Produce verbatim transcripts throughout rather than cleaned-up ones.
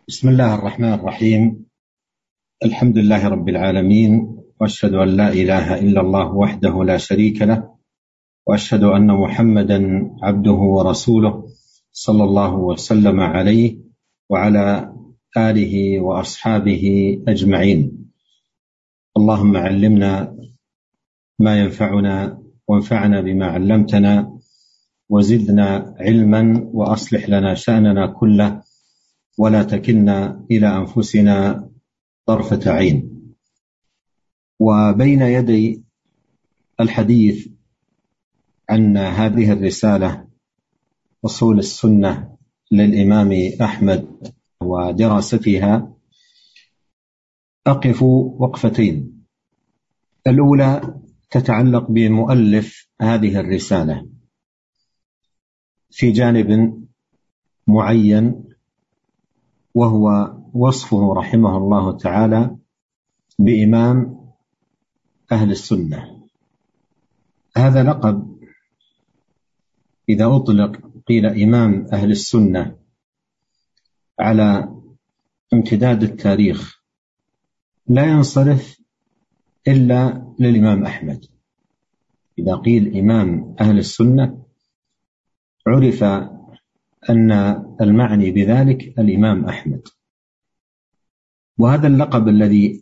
بسم الله الرحمن الرحيم. الحمد لله رب العالمين، وأشهد أن لا إله إلا الله وحده لا شريك له، وأشهد أن محمدا عبده ورسوله صلى الله وسلم عليه وعلى آله وأصحابه أجمعين. اللهم علمنا ما ينفعنا وانفعنا بما علمتنا وزدنا علما وأصلح لنا شأننا كله ولا تكلنا إلى أنفسنا طرفة عين. وبين يدي الحديث عن هذه الرسالة أصول السنة للإمام أحمد ودراستها أقف وقفتين. الأولى تتعلق بمؤلف هذه الرسالة في جانب معين، وهو وصفه رحمه الله تعالى بإمام أهل السنة. هذا لقب إذا أطلق قيل إمام أهل السنة على امتداد التاريخ لا ينصرف إلا للإمام أحمد. إذا قيل إمام أهل السنة عرف أن المعني بذلك الإمام أحمد. وهذا اللقب الذي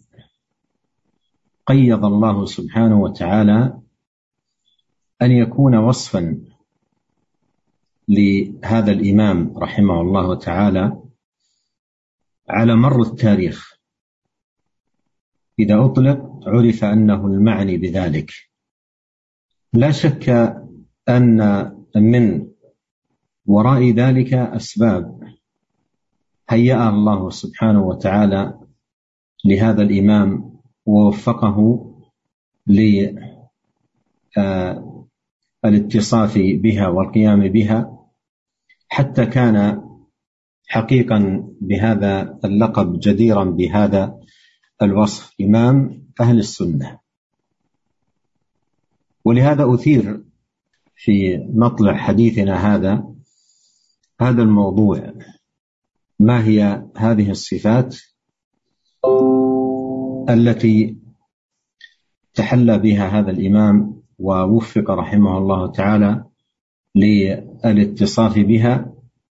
قيض الله سبحانه وتعالى أن يكون وصفا لهذا الإمام رحمه الله تعالى على مر التاريخ، إذا أطلق عرف أنه المعني بذلك. لا شك أن من وراء ذلك أسباب هيأ الله سبحانه وتعالى لهذا الإمام ووفقه للاتصاف بها والقيام بها، حتى كان حقيقا بهذا اللقب جديرا بهذا الوصف، إمام أهل السنة. ولهذا أثير في مطلع حديثنا هذا هذا الموضوع: ما هي هذه الصفات التي تحلى بها هذا الإمام ووفق رحمه الله تعالى للاتصاف بها،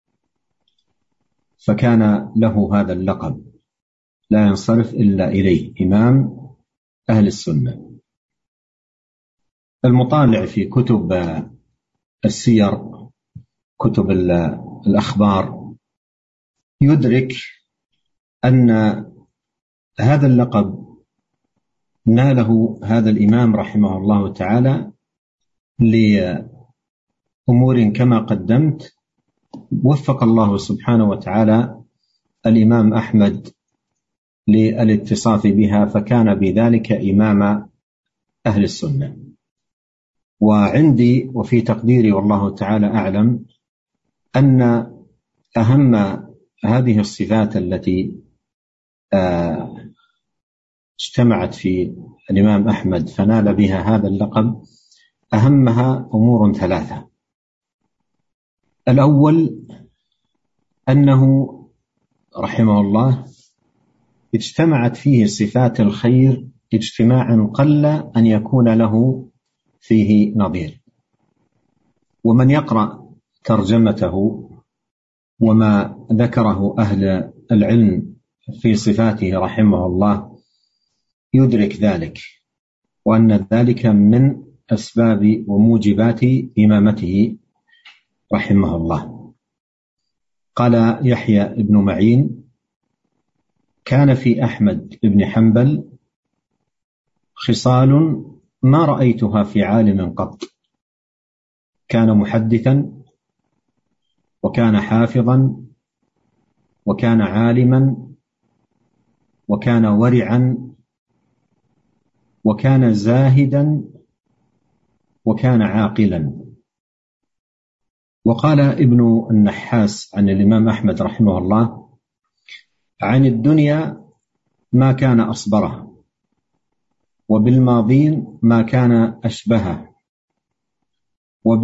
فكان له هذا اللقب لا ينصرف إلا إليه، إمام أهل السنة. المطالع في كتب السير، كتب الأخبار، يدرك أن هذا اللقب ناله هذا الإمام رحمه الله تعالى لأمور كما قدمت. وفق الله سبحانه وتعالى الإمام أحمد للاتصاف بها، فكان بذلك إمام أهل السنة. وعندي وفي تقديري والله تعالى أعلم أن أهم هذه الصفات التي اجتمعت في الإمام أحمد فنال بها هذا اللقب، أهمها أمور ثلاثة. الأول أنه رحمه الله اجتمعت فيه صفات الخير اجتماعا قل أن يكون له فيه نظير. ومن يقرأ ترجمته وما ذكره أهل العلم في صفاته رحمه الله يدرك ذلك، وأن ذلك من أسباب وموجبات إمامته رحمه الله. قال يحيى بن معين: كان في أحمد بن حنبل خصال ما رأيتها في عالم قط. كان محدثا، وكان حافظا، وكان عالما، وكان ورعا، وكان زاهدا، وكان عاقلا. وقال ابن النحاس عن الإمام أحمد رحمه الله: عن الدنيا ما كان أصبره، وبالماضين ما كان أشبهه،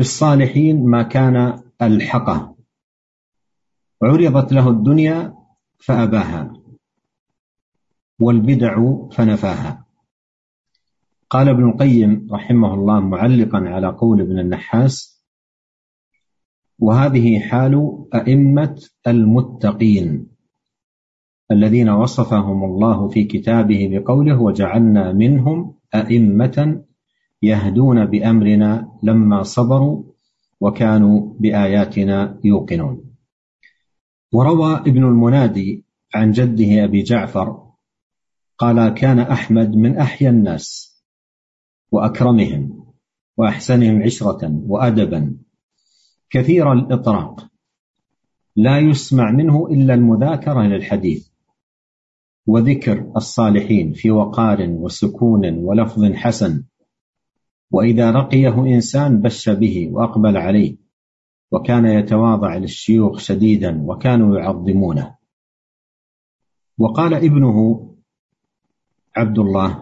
وبالصالحين ما كان ألحقه. عرضت له الدنيا فأباها، والبدع فنفاها. قال ابن القيم رحمه الله معلقا على قول ابن النحاس: وهذه حال أئمة المتقين الذين وصفهم الله في كتابه بقوله: وجعلنا منهم أئمة يهدون بأمرنا لما صبروا وكانوا بآياتنا يوقنون. وروى ابن المنادي عن جده أبي جعفر قال: كان أحمد من أحيا الناس وأكرمهم وأحسنهم عشرة وأدبا، كثير الإطراق، لا يسمع منه إلا المذاكرة للحديث وذكر الصالحين في وقار وسكون ولفظ حسن، وإذا لقيه إنسان بش به وأقبل عليه، وكان يتواضع للشيوخ شديدا وكانوا يعظمونه. وقال ابنه عبد الله: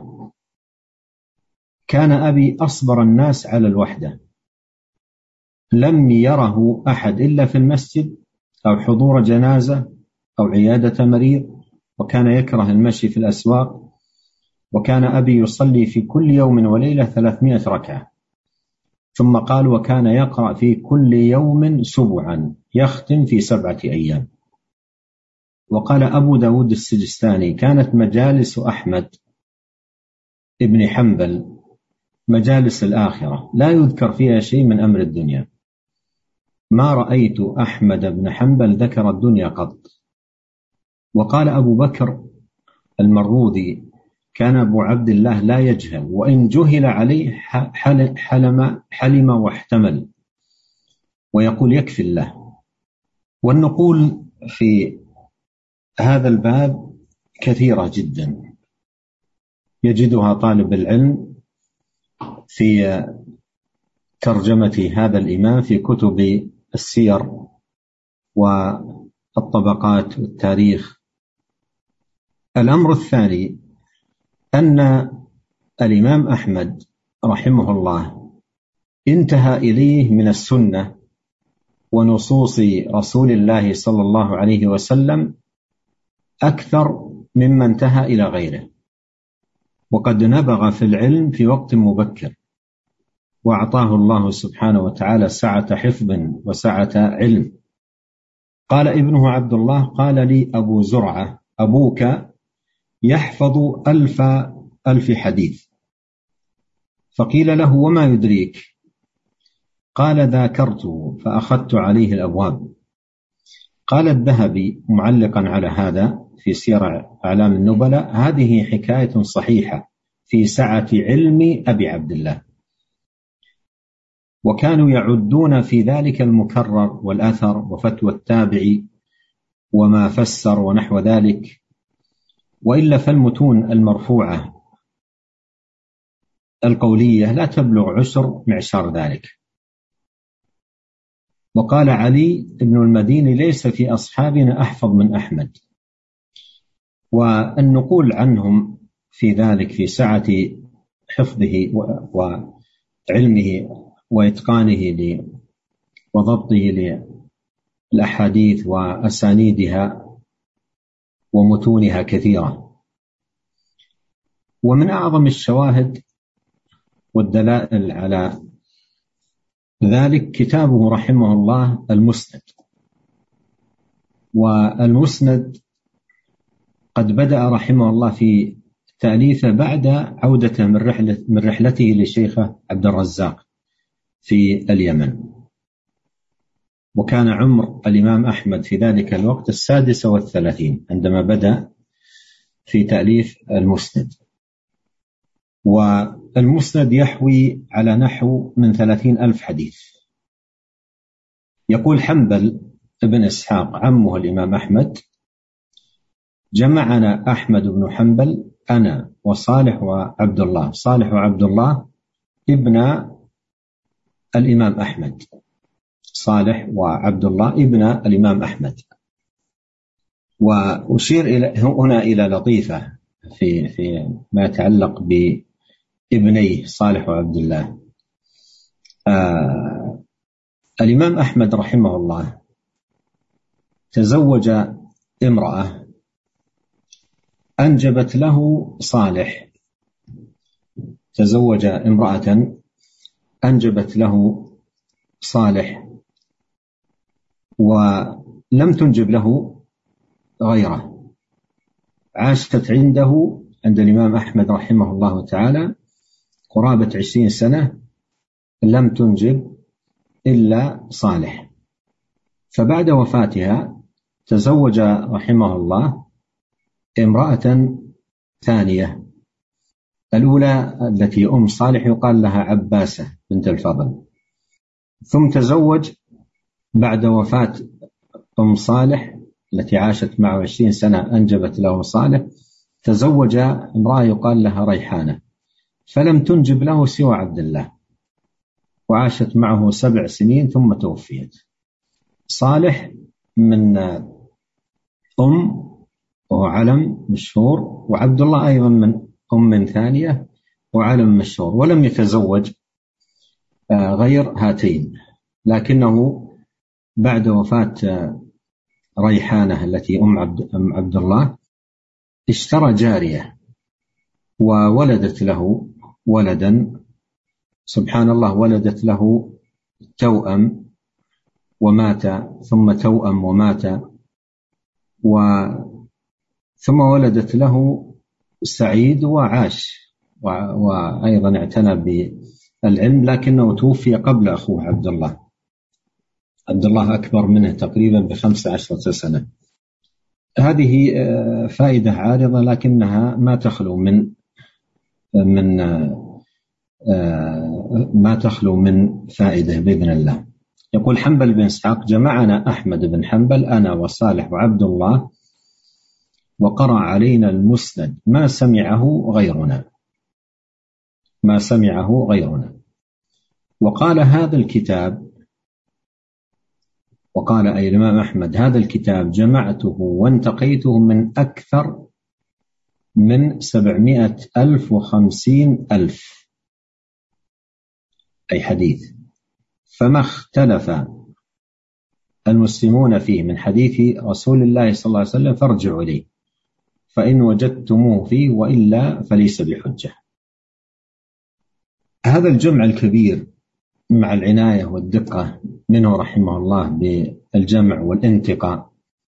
كان أبي أصبر الناس على الوحدة، لم يره أحد إلا في المسجد أو حضور جنازة أو عيادة مريض، وكان يكره المشي في الأسواق. وكان أبي يصلي في كل يوم وليلة ثلاثمائة ركعة. ثم قال: وكان يقرأ في كل يوم سبعا، يختم في سبعة أيام. وقال أبو داود السجستاني: كانت مجالس أحمد ابن حنبل مجالس الآخرة، لا يذكر فيها شيء من أمر الدنيا. ما رأيت أحمد بن حنبل ذكر الدنيا قط. وقال أبو بكر المروذي: كان أبو عبد الله لا يجهل، وإن جهل عليه حلم, حلم واحتمل، ويقول يكفي الله. والنقول في هذا الباب كثيرة جدا يجدها طالب العلم في ترجمة هذا الإمام في كتب السير والطبقات والتاريخ. الأمر الثاني أن الإمام أحمد رحمه الله انتهى إليه من السنة ونصوص رسول الله صلى الله عليه وسلم أكثر مما انتهى إلى غيره، وقد نبغ في العلم في وقت مبكر، وأعطاه الله سبحانه وتعالى سعة حفظ وسعة علم. قال ابنه عبد الله: قال لي أبو زرعة: أبوك يحفظ ألف ألف حديث. فقيل له: وما يدريك؟ قال: ذاكرته فأخذت عليه الأبواب. قال الذهبي معلقا على هذا في سير أعلام النبلاء: هذه حكاية صحيحة في سعة علم أبي عبد الله. وكانوا يعدون في ذلك المكرر والأثر وفتوى التابع وما فسر ونحو ذلك، وإلا فالمتون المرفوعة القولية لا تبلغ عشر معشار ذلك. وقال علي بن المديني: ليس في أصحابنا أحفظ من أحمد. والنقول عنهم في ذلك في سعة حفظه وعلمه وإتقانه وضبطه للأحاديث وأسانيدها ومتونها كثيرة. ومن أعظم الشواهد والدلائل على ذلك كتابه رحمه الله المسند. والمسند قد بدأ رحمه الله في تأليفه بعد عودته من رحلة من رحلته لشيخه عبد الرزاق في اليمن، وكان عمر الإمام أحمد في ذلك الوقت السادسة والثلاثين عندما بدأ في تأليف المسند. والمسند يحوي على نحو من ثلاثين ألف حديث. يقول حنبل ابن إسحاق عمه الإمام أحمد: جمعنا أحمد بن حنبل أنا وصالح وعبد الله. صالح وعبد الله ابن الإمام أحمد، صالح وعبد الله ابن الإمام أحمد. وأشير إلى هنا إلى لطيفة في في ما يتعلق بابنيه صالح وعبد الله. آه الإمام أحمد رحمه الله تزوج امرأة أنجبت له صالح، تزوج امرأة أنجبت له صالح ولم تنجب له غيره، عاشت عنده عند الإمام أحمد رحمه الله تعالى قرابة عشرين سنة لم تنجب إلا صالح. فبعد وفاتها تزوج رحمه الله امرأة ثانية، الأولى التي أم صالح يقال لها عباسة بنت الفضل، ثم تزوج بعد وفاة أم صالح التي عاشت معه عشرين سنة أنجبت له صالح، تزوج امرأة يقال لها ريحانة، فلم تنجب له سوى عبد الله، وعاشت معه سبع سنين ثم توفيت. صالح من أم وهو علم مشهور، وعبد الله أيضا من أم ثانية وعلم مشهور، ولم يتزوج غير هاتين، لكنه بعد وفاة ريحانة التي أم عبد, أم عبد الله اشترى جارية وولدت له ولدا، سبحان الله، ولدت له توأم ومات، ثم توأم ومات، و ثم ولدت له سعيد وعاش، وأيضا اعتنى بالعلم، لكنه توفي قبل أخوه عبد الله. عبد الله أكبر منه تقريبا بخمس عشرة سنة. هذه فائدة عارضة لكنها ما تخلو من من ما تخلو من فائدة بإذن الله. يقول حنبل بن إسحاق: جمعنا أحمد بن حنبل أنا وصالح وعبد الله وقرأ علينا المسند ما سمعه غيرنا ما سمعه غيرنا وقال هذا الكتاب وقال أي الإمام أحمد: هذا الكتاب جمعته وانتقيته من أكثر من سبعمائة ألف وخمسين ألف أي حديث، فما اختلف المسلمون فيه من حديث رسول الله صلى الله عليه وسلم فارجعوا إليه، فإن وجدتموه فيه وإلا فليس بحجة. هذا الجمع الكبير مع العناية والدقة منه رحمه الله بالجمع والانتقاء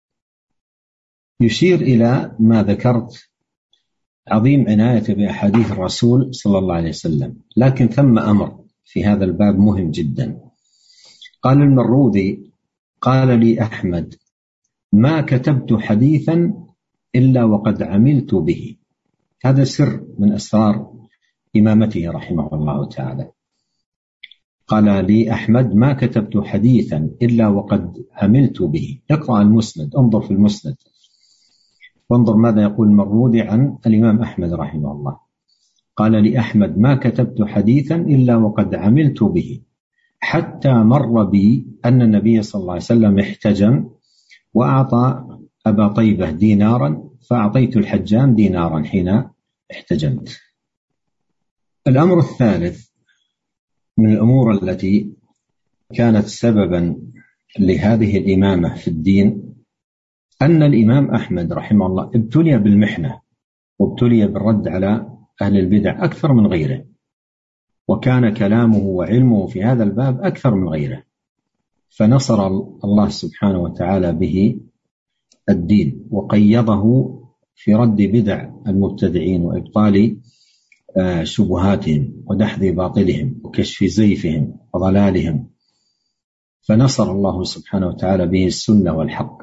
يشير إلى ما ذكرت، عظيم عناية بأحاديث الرسول صلى الله عليه وسلم. لكن ثم أمر في هذا الباب مهم جدا. قال المروذي: قال لي أحمد: ما كتبت حديثا إلا وقد عملت به. هذا سر من أسرار إمامته رحمه الله تعالى. قال لي أحمد: ما كتبت حديثا إلا وقد عملت به. اقرأ المسند، انظر في المسند وانظر ماذا يقول المروذي عن الإمام أحمد رحمه الله. قال لي أحمد: ما كتبت حديثا إلا وقد عملت به، حتى مر بي أن النبي صلى الله عليه وسلم احتجم وأعطى أبا طيبة دينارا، فأعطيت الحجام دينارا حين احتجمت. الأمر الثالث من الأمور التي كانت سببا لهذه الإمامة في الدين أن الإمام أحمد رحمه الله ابتلي بالمحنة وابتلي بالرد على أهل البدع أكثر من غيره، وكان كلامه وعلمه في هذا الباب أكثر من غيره، فنصر الله سبحانه وتعالى به الدين وقيضه في رد بدع المبتدعين وإبطال شبهاتهم ودحض باطلهم وكشف زيفهم وضلالهم، فنصر الله سبحانه وتعالى به السنة والحق.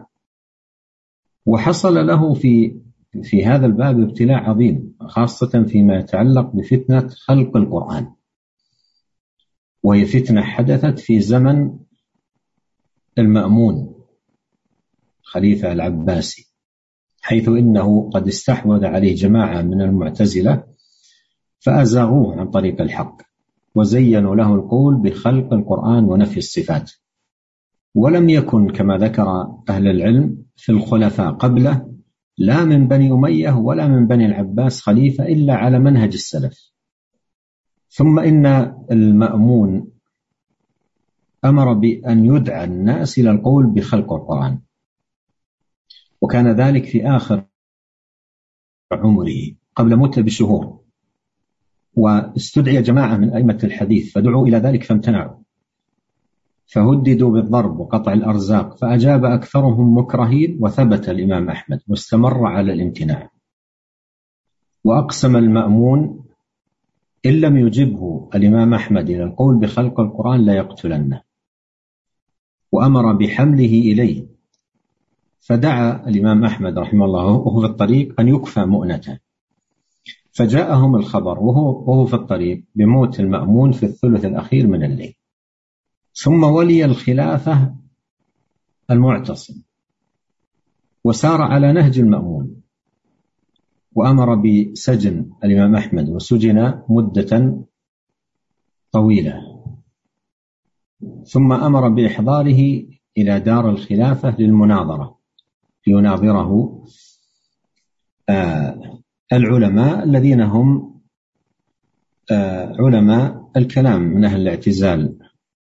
وحصل له في في هذا الباب ابتلاء عظيم، خاصة فيما يتعلق بفتنة خلق القرآن، وهي فتنة حدثت في زمن المأمون خليفة العباسي، حيث إنه قد استحوذ عليه جماعة من المعتزلة فأزاغوه عن طريق الحق وزينوا له القول بخلق القرآن ونفي الصفات. ولم يكن كما ذكر أهل العلم في الخلفاء قبله لا من بني أمية ولا من بني العباس خليفة إلا على منهج السلف. ثم إن المأمون أمر بأن يدعى الناس إلى القول بخلق القرآن، وكان ذلك في آخر عمره قبل موته بشهور، واستدعي جماعة من أئمة الحديث فدعوا إلى ذلك فامتنعوا، فهددوا بالضرب وقطع الأرزاق، فأجاب أكثرهم مكرهين، وثبت الإمام أحمد واستمر على الامتناع. وأقسم المأمون إن لم يجبه الإمام أحمد إلى القول بخلق القرآن لا يقتلنه، وأمر بحمله إليه. فدعا الإمام أحمد رحمه الله وهو في الطريق أن يكفى مؤنته، فجاءهم الخبر وهو, وهو في الطريق بموت المأمون في الثلث الأخير من الليل. ثم ولي الخلافة المعتصم وسار على نهج المأمون، وأمر بسجن الإمام أحمد، وسجن مدة طويلة، ثم أمر بإحضاره إلى دار الخلافة للمناظرة ليناظره آه العلماء الذين هم آه علماء الكلام من أهل الاعتزال،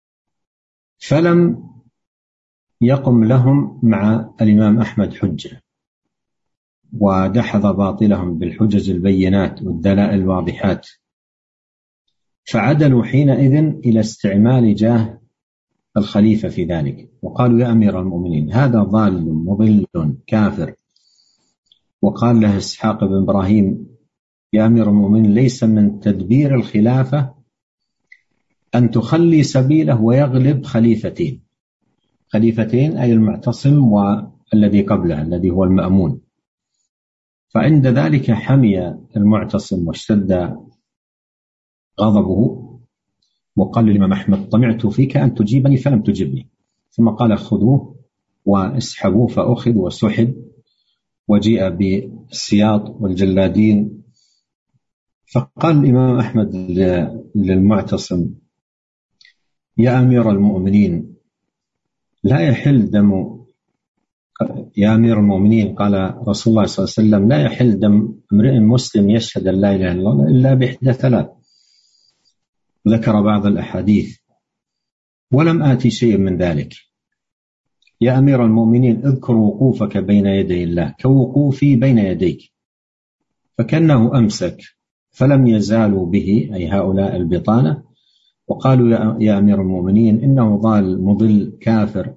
فلم يقم لهم مع الإمام أحمد حجة، ودحض باطلهم بالحجج البينات والدلائل الواضحات، فعدلوا حينئذ إلى استعمال جاه الخليفة في ذلك، وقالوا يا أمير المؤمنين هذا ضال مضل كافر. وقال له إسحاق بن إبراهيم يا أمير المؤمنين ليس من تدبير الخلافة أن تخلي سبيله ويغلب خليفتين، خليفتين أي المعتصم والذي قبله الذي هو المأمون. فعند ذلك حمي المعتصم واشتد غضبه، وقال للإمام أحمد طمعت فيك أن تجيبني فلم تجبني، ثم قال خذوه واسحبوه، فأخذ وسحب وجيء بالسياط والجلادين. فقال الإمام أحمد للمعتصم يا أمير المؤمنين لا يحل دم يا أمير المؤمنين قال رسول الله صلى الله عليه وسلم لا يحل دم امرئ مسلم يشهد أن لا إله إلا الله إلا بإحدى ثلاث، ذكر بعض الأحاديث ولم آتي شيء من ذلك. يا أمير المؤمنين اذكر وقوفك بين يدي الله كوقوفي بين يديك. فكأنه أمسك، فلم يزالوا به أي هؤلاء البطانة، وقالوا يا أمير المؤمنين إنه ضال مضل كافر.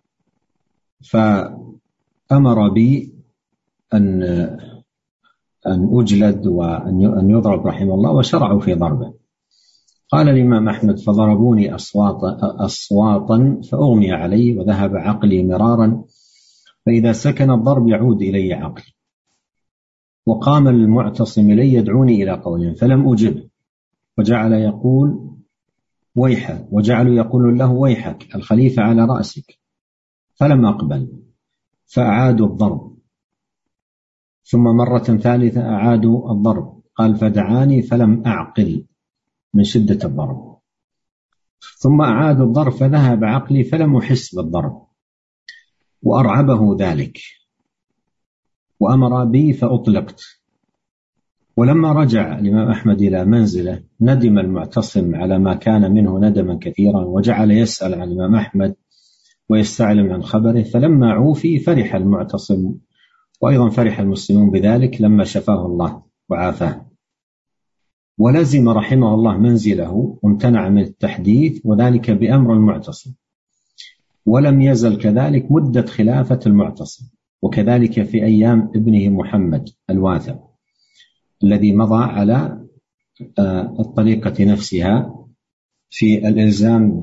فأمر بي أن أن أجلد وأن يضرب رحمه الله، وشرعوا في ضربه. قال الإمام أحمد فضربوني أصواتا, أصواتا فأغمي علي وذهب عقلي مرارا، فإذا سكن الضرب يعود إلي عقلي. وقام المعتصم إلي يدعوني إلى قول فلم أجب، وجعل يقول ويحك، وجعلوا يقول له ويحك الخليفة على رأسك، فلم أقبل، فأعادوا الضرب. ثم مرة ثالثة أعادوا الضرب، قال فدعاني فلم أعقل من شدة الضرب. ثم أعادوا الضرب فذهب عقلي فلم أحس بالضرب، وأرعبه ذلك وأمر بي فأطلقت. ولما رجع الإمام أحمد إلى منزله ندم المعتصم على ما كان منه ندما كثيرا، وجعل يسأل عن الإمام أحمد ويستعلم عن خبره. فلما عوفي فرح المعتصم، وأيضا فرح المسلمون بذلك لما شفاه الله وعافاه. ولزم رحمه الله منزله وامتنع من التحديث، وذلك بأمر المعتصم، ولم يزل كذلك مدة خلافة المعتصم، وكذلك في أيام ابنه محمد الواثق الذي مضى على الطريقة نفسها في الإلزام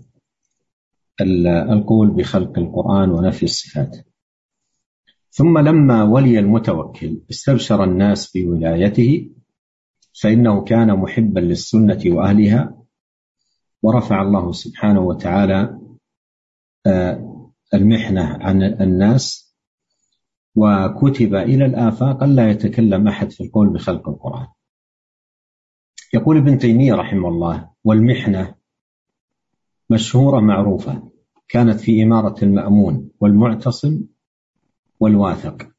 بالقول بخلق القرآن ونفي الصفات. ثم لما ولي المتوكل استبشر الناس بولايته، فإنه كان محبا للسنة وأهلها، ورفع الله سبحانه وتعالى المحنة عن الناس، وكتب إلى الآفاق ألا يتكلم أحد في القول بخلق القرآن. يقول ابن تيمية رحمه الله والمحنة مشهورة معروفة، كانت في إمارة المأمون والمعتصم والواثق،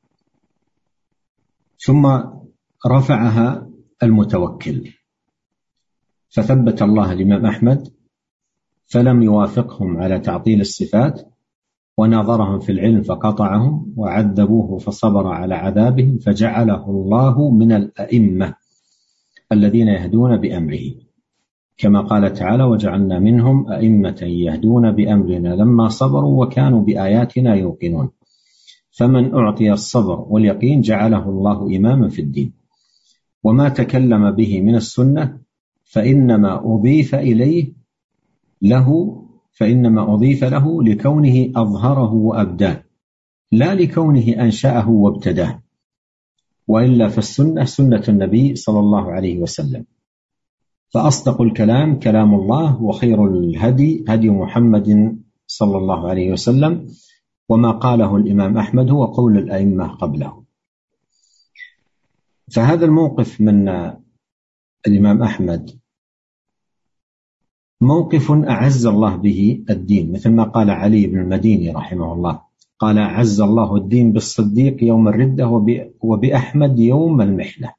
ثم رفعها المتوكل، فثبت الله الإمام أحمد فلم يوافقهم على تعطيل الصفات، وناظرهم في العلم فقطعهم، وعذبوه فصبر على عذابهم، فجعله الله من الأئمة الذين يهدون بأمره، كما قال تعالى: وجعلنا منهم أئمة يهدون بأمرنا لما صبروا وكانوا بآياتنا يوقنون. فمن أعطي الصبر واليقين جعله الله إماما في الدين. وما تكلم به من السنة فإنما أضيف إليه له فإنما أضيف له لكونه أظهره وأبداه، لا لكونه أنشأه وابتداه، وإلا فالسنة سنة النبي صلى الله عليه وسلم. فأصدق الكلام كلام الله، وخير الهدي هدي محمد صلى الله عليه وسلم، وما قاله الإمام أحمد هو قول الأئمة قبله. فهذا الموقف من الإمام أحمد موقف أعز الله به الدين، مثل ما قال علي بن المديني رحمه الله، قال: أعز الله الدين بالصديق يوم الردة وبأحمد يوم المحنة.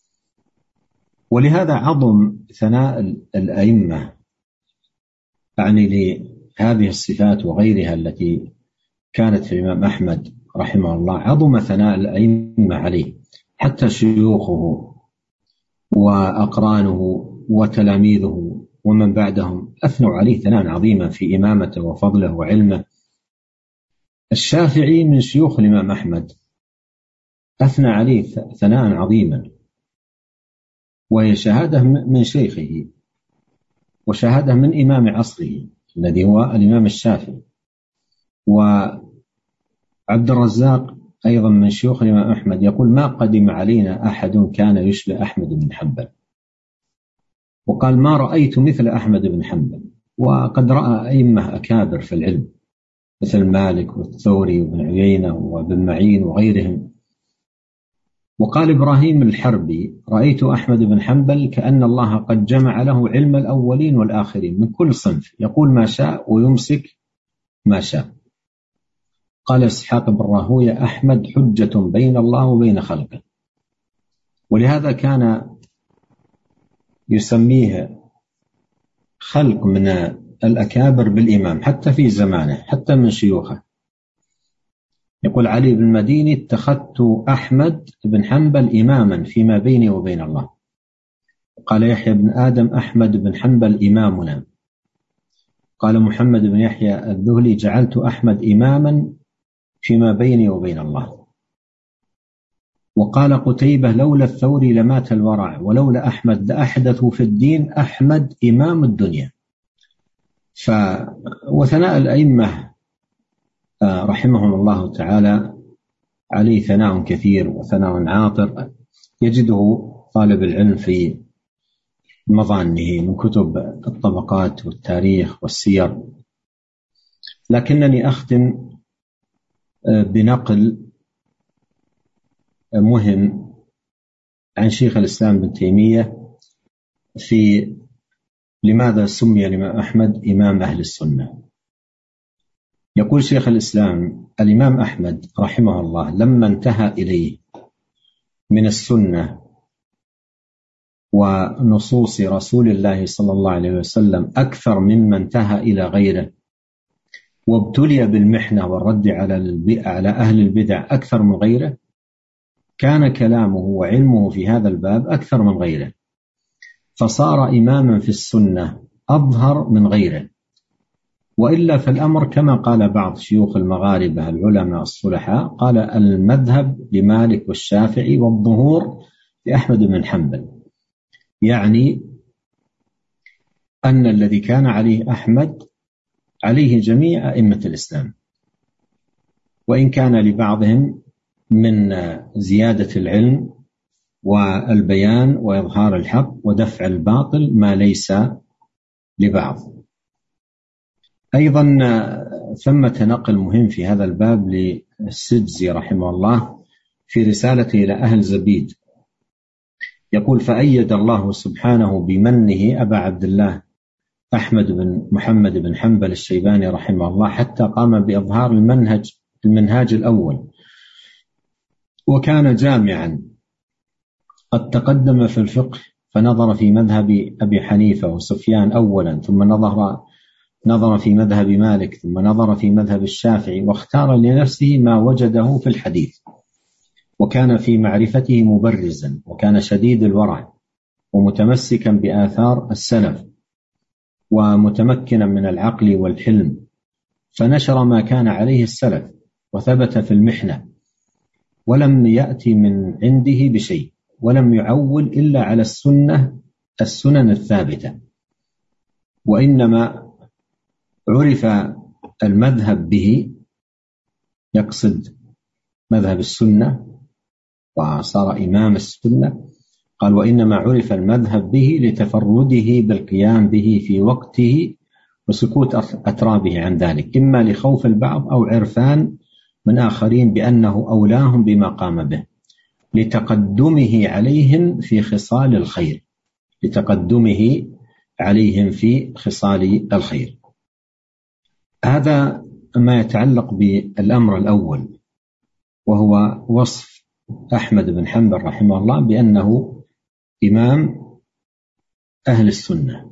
ولهذا عظم ثناء الأئمة يعني لهذه الصفات وغيرها التي كانت في الإمام أحمد رحمه الله، عظم ثناء الأئمة عليه، حتى شيوخه وأقرانه وتلاميذه ومن بعدهم أثنوا عليه ثناء عظيما في إمامته وفضله وعلمه. الشافعي من شيوخ الإمام أحمد أثنى عليه ثناء عظيما، وهي شهادة من شيخه وشهادة من إمام عصره الذي هو الإمام الشافعي. وعبد الرزاق أيضا من شيوخ الإمام أحمد يقول: ما قدم علينا أحد كان يشبه أحمد بن حنبل، وقال: ما رأيت مثل أحمد بن حنبل. وقد رأى أئمة أكابر في العلم مثل مالك والثوري وابن عيينة وابن معين وغيرهم. وقال إبراهيم الحربي: رأيت أحمد بن حنبل كأن الله قد جمع له علم الأولين والآخرين من كل صنف، يقول ما شاء ويمسك ما شاء. قال إسحاق بن راهوية: أحمد حجة بين الله وبين خلقه. ولهذا كان يسميه خلق من الأكابر بالإمام حتى في زمانه، حتى من شيوخه. يقول علي بن المديني: اتخذت أحمد بن حنبل إماما فيما بيني وبين الله. قال يحيى بن آدم: أحمد بن حنبل إمامنا. قال محمد بن يحيى الذهلي: جعلت أحمد إماما فيما بيني وبين الله. وقال قتيبة: لولا الثوري لمات الورع، ولولا أحمد لأحدث في الدين، أحمد إمام الدنيا. ف وثناء الأئمة رحمهم الله تعالى عليه ثناء كثير وثناء عاطر يجده طالب العلم في مظانه من كتب الطبقات والتاريخ والسير. لكنني أختم بنقل مهم عن شيخ الإسلام ابن تيمية في لماذا سمي الإمام أحمد إمام أهل السنة. يقول شيخ الإسلام: الإمام أحمد رحمه الله لما انتهى إليه من السنة ونصوص رسول الله صلى الله عليه وسلم أكثر مما انتهى إلى غيره، وابتلي بالمحنة والرد على أهل البدع أكثر من غيره، كان كلامه وعلمه في هذا الباب أكثر من غيره، فصار إماما في السنة أظهر من غيره. وإلا فالأمر كما قال بعض شيوخ المغاربة العلماء الصلحاء، قال: المذهب لمالك والشافعي والظهور لأحمد بن حنبل، يعني أن الذي كان عليه أحمد عليه جميع أئمة الإسلام، وإن كان لبعضهم من زيادة العلم والبيان وإظهار الحق ودفع الباطل ما ليس لبعض. أيضا ثمة نقل مهم في هذا الباب للسجزي رحمه الله في رسالته إلى أهل زبيد، يقول: فأيد الله سبحانه بمنه أبا عبد الله أحمد بن محمد بن حنبل الشيباني رحمه الله حتى قام بإظهار المنهج المنهاج الأول، وكان جامعا قد تقدم في الفقه فنظر في مذهب أبي حنيفة وسفيان أولا، ثم نظر نظر في مذهب مالك ثم نظر في مذهب الشافعي واختار لنفسه ما وجده في الحديث، وكان في معرفته مبرزا، وكان شديد الورع ومتمسكا بآثار السلف ومتمكنا من العقل والحلم، فنشر ما كان عليه السلف وثبت في المحنة، ولم يأتي من عنده بشيء، ولم يعول إلا على السنة السنن الثابتة، وإنما عرف المذهب به، يقصد مذهب السنة وصار إمام السنة. قال وإنما عرف المذهب به لتفرده بالقيام به في وقته وسكوت أترابه عن ذلك، إما لخوف البعض أو عرفان من آخرين بأنه أولاهم بما قام به، لتقدمه عليهم في خصال الخير لتقدمه عليهم في خصال الخير. هذا ما يتعلق بالأمر الأول، وهو وصف أحمد بن حنبل رحمه الله بأنه إمام أهل السنة،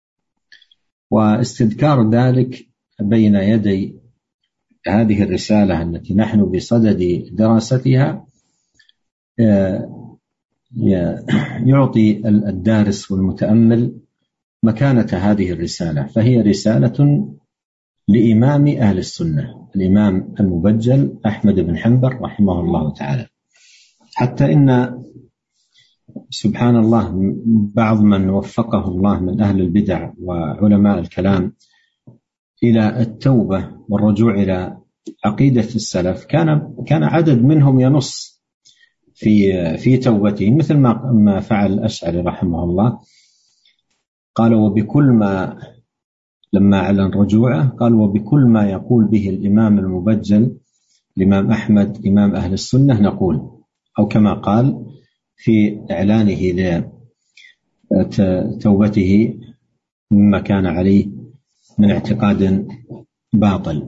واستذكار ذلك بين يدي هذه الرسالة التي نحن بصدد دراستها يعطي الدارس والمتأمل مكانة هذه الرسالة، فهي رسالة لإمام أهل السنة الإمام المبجل أحمد بن حنبل رحمه الله تعالى. حتى إن سبحان الله بعض من وفقه الله من أهل البدع وعلماء الكلام إلى التوبة والرجوع إلى عقيدة السلف، كان كان عدد منهم ينص في في توبته، مثل ما فعل الأشعري رحمه الله، قال وبكل ما لما أعلن رجوعه قال وبكل ما يقول به الإمام المبجل الإمام أحمد إمام أهل السنة نقول، أو كما قال في إعلانه لتوبته مما كان عليه من اعتقاد باطل.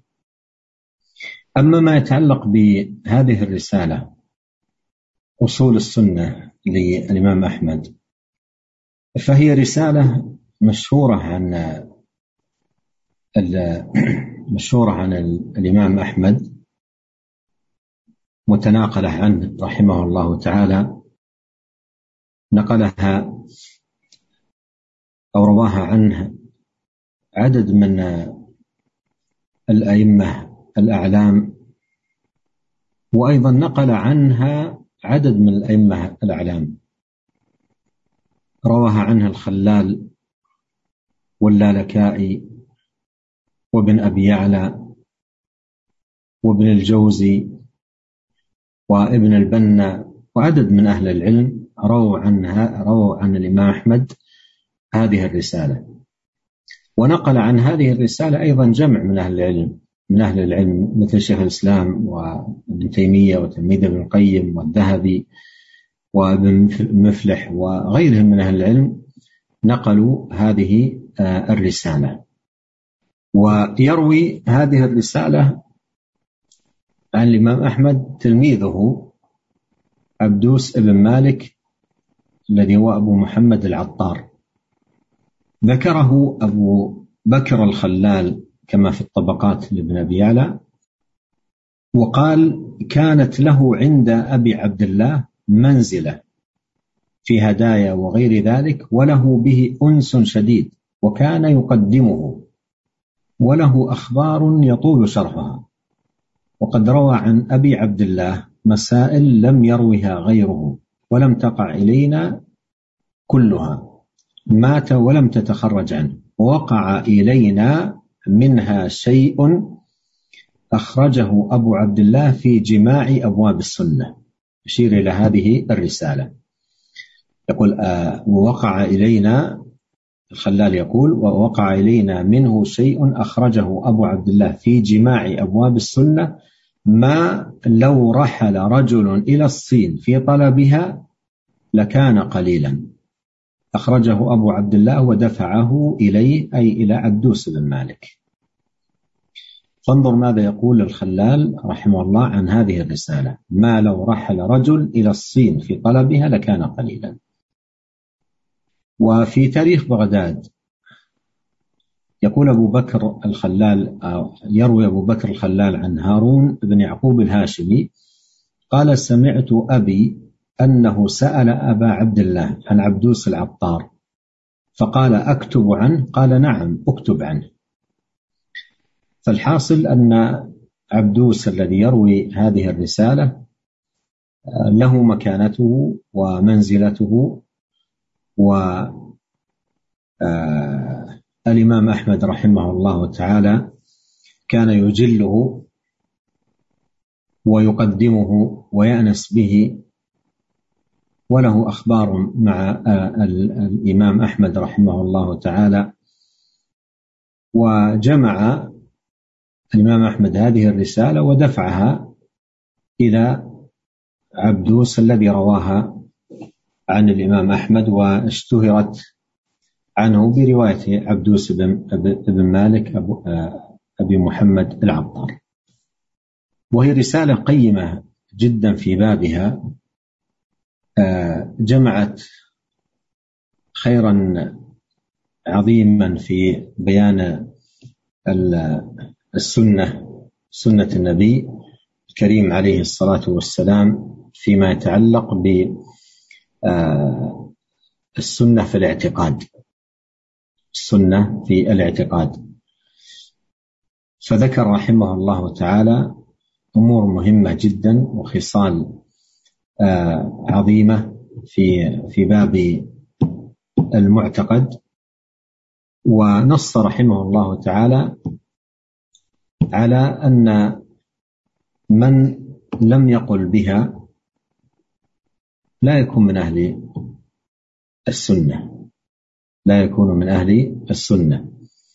أما ما يتعلق بهذه الرسالة أصول السنة للإمام أحمد، فهي رسالة مشهورة عن مشهورة عن الإمام أحمد، متناقلة عنه رحمه الله تعالى، نقلها أو رواها عنه عدد من الأئمة الأعلام، وأيضا نقل عنها عدد من الأئمة الأعلام، رواها عنه الخلال واللالكائي وابن أبي يعلى وابن الجوزي وابن البنا، وعدد من أهل العلم رووا عنها رووا عن الإمام أحمد هذه الرسالة. ونقل عن هذه الرسالة أيضا جمع من أهل العلم من أهل العلم مثل شيخ الإسلام وابن تيمية وتلميذ ابن القيم والذهبي وابن مفلح وغيرهم من أهل العلم، نقلوا هذه الرسالة. ويروي هذه الرسالة عن الإمام أحمد تلميذه عبدوس ابن مالك الذي هو أبو محمد العطار، ذكره أبو بكر الخلال كما في الطبقات لابن أبي يعلى، وقال كانت له عند أبي عبد الله منزلة في هدايا وغير ذلك، وله به أنس شديد، وكان يقدمه، وله أخبار يطول شرحها، وقد روى عن أبي عبد الله مسائل لم يروها غيره ولم تقع إلينا كلها، مات ولم تتخرج عنه، ووقع إلينا منها شيء أخرجه أبو عبد الله في جماع أبواب السنة. يشير إلى هذه الرسالة، يقول آه ووقع إلينا الخلال يقول ووقع إلينا منه شيء أخرجه أبو عبد الله في جماع أبواب السنة ما لو رحل رجل إلى الصين في طلبها لكان قليلا، أخرجه أبو عبد الله ودفعه إليه أي إلى عبدوس بن مالك. فانظر ماذا يقول الخلال رحمه الله عن هذه الرسالة: ما لو رحل رجل إلى الصين في طلبها لكان قليلا. وفي تاريخ بغداد يقول أبو بكر الخلال، يروي أبو بكر الخلال عن هارون بن يعقوب الهاشمي قال: سمعت أبي أنه سأل أبا عبد الله عن عبدوس العطار فقال: أكتب عنه؟ قال: نعم أكتب عنه. فالحاصل أن عبدوس الذي يروي هذه الرسالة له مكانته ومنزلته، والإمام أحمد رحمه الله تعالى كان يجله ويقدمه ويأنس به، وله أخبار مع الإمام أحمد رحمه الله تعالى. وجمع الإمام أحمد هذه الرسالة ودفعها إلى عبدوس الذي رواها عن الإمام أحمد، واشتهرت عنه برواية عبدوس بن مالك أبو أبي محمد العطار، وهي رسالة قيمة جدا في بابها، جمعت خيرا عظيما في بيان السنة سنة النبي الكريم عليه الصلاة والسلام فيما يتعلق بالسنة في الاعتقاد السنة في الاعتقاد فذكر رحمه الله تعالى أمور مهمة جدا وخصال عظيمة في في باب المعتقد. ونص رحمه الله تعالى على أن من لم يقل بها لا يكون من أهل السنة لا يكون من أهل السنة.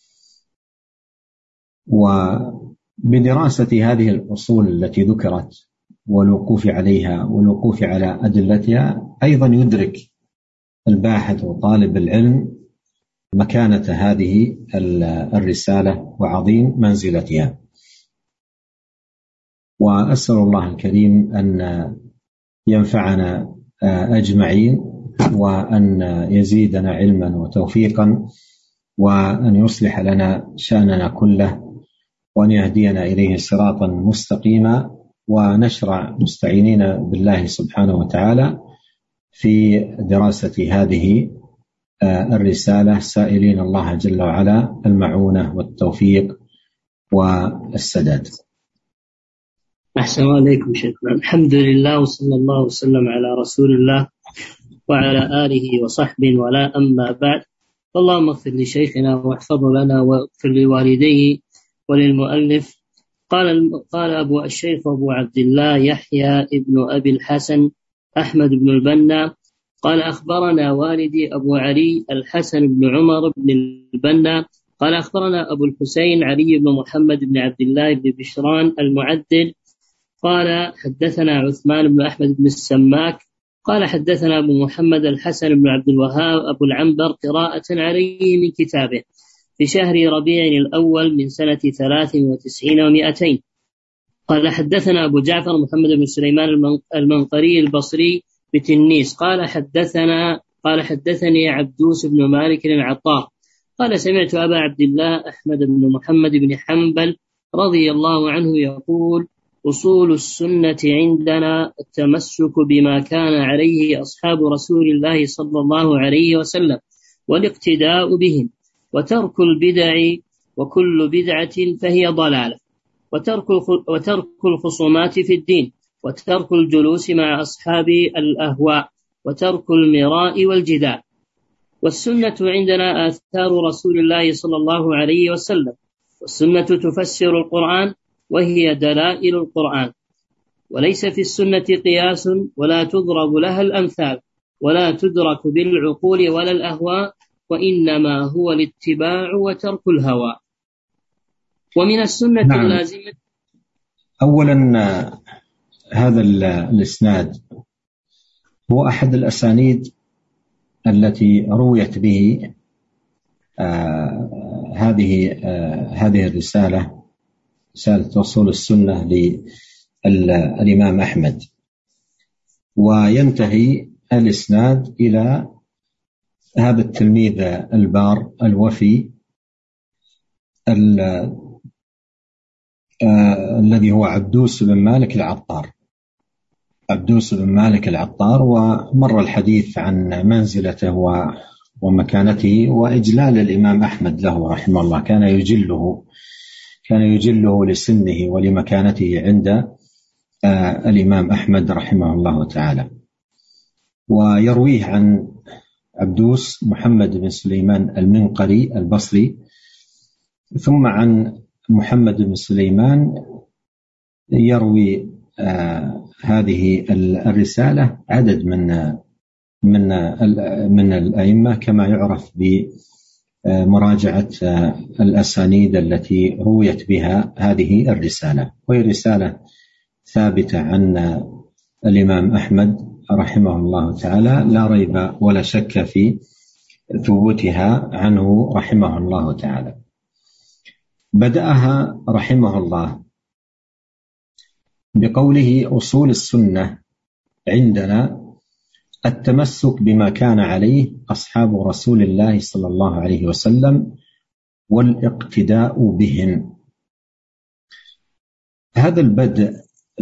وبدراسة هذه الأصول التي ذكرت والوقوف عليها والوقوف على أدلتها أيضا يدرك الباحث وطالب العلم مكانة هذه الرسالة وعظيم منزلتها. وأسأل الله الكريم أن ينفعنا أجمعين، وأن يزيدنا علما وتوفيقا، وأن يصلح لنا شأننا كله، وأن يهدينا إليه صراطا مستقيما، ونشرع مستعينين بالله سبحانه وتعالى في دراسة هذه الرسالة، سائلين الله جل وعلا المعونة والتوفيق والسداد. أحسن عليكم شيخنا. الحمد لله وصلى الله وسلم على رسول الله وعلى آله وصحبه، ولا أما بعد. اللهم اغفر لشيخنا واحفظه لنا واغفر لوالديه وللمؤلف. قال قال أبو الشيخ أبو عبد الله يحيى ابن أبي الحسن أحمد بن البنا قال: أخبرنا والدي أبو علي الحسن بن عمر بن البنا قال: أخبرنا أبو الحسين علي بن محمد بن عبد الله بن بشران المعدل قال: حدثنا عثمان بن أحمد بن السماك قال: حدثنا أبو محمد الحسن بن عبد الوهاب أبو العنبر قراءة عليه من كتابه في شهر ربيع الأول من سنة ثلاث وتسعين ومائتين. قال: حدثنا أبو جعفر محمد بن سليمان المنقري البصري بتنيس قال: حدثنا قال حدثني عبدوس بن مالك العطار قال: سمعت أبا عبد الله أحمد بن محمد بن حنبل رضي الله عنه يقول: أصول السنة عندنا التمسك بما كان عليه أصحاب رسول الله صلى الله عليه وسلم والاقتداء بهم، وترك البدع، وكل بدعة فهي ضلالة، وترك وترك الخصومات في الدين، وترك الجلوس مع أصحاب الأهواء، وترك المراء والجدال. والسنة عندنا آثار رسول الله صلى الله عليه وسلم، والسنة تفسر القرآن وهي دلائل القرآن، وليس في السنة قياس ولا تضرب لها الأمثال ولا تدرك بالعقول ولا الأهواء، وإنما هو الاتباع وترك الهوى. ومن السنة نعم. اللازمة أولا هذا الإسناد هو أحد الأسانيد التي رويت به آه هذه آه هذه الرسالة، رسالة أصول السنة للإمام أحمد. وينتهي الإسناد إلى هذا التلميذ البار الوفي آه الذي هو عبدوس بن مالك العطار. عبدوس بن مالك العطار، ومر الحديث عن منزلته ومكانته وإجلال الإمام أحمد له رحمه الله. كان يجله كان يجله لسنه ولمكانته عند آه الإمام أحمد رحمه الله تعالى. ويرويه عن عبدوس محمد بن سليمان المنقري البصري، ثم عن محمد بن سليمان يروي آه هذه الرسالة عدد من من من الأئمة، كما يعرف بمراجعة الأسانيد التي رويت بها هذه الرسالة. وهي رسالة ثابتة عن الإمام أحمد رحمه الله تعالى، لا ريب ولا شك في ثبوتها عنه رحمه الله تعالى. بدأها رحمه الله بقوله: أصول السنة عندنا التمسك بما كان عليه أصحاب رسول الله صلى الله عليه وسلم والاقتداء بهم. هذا البدء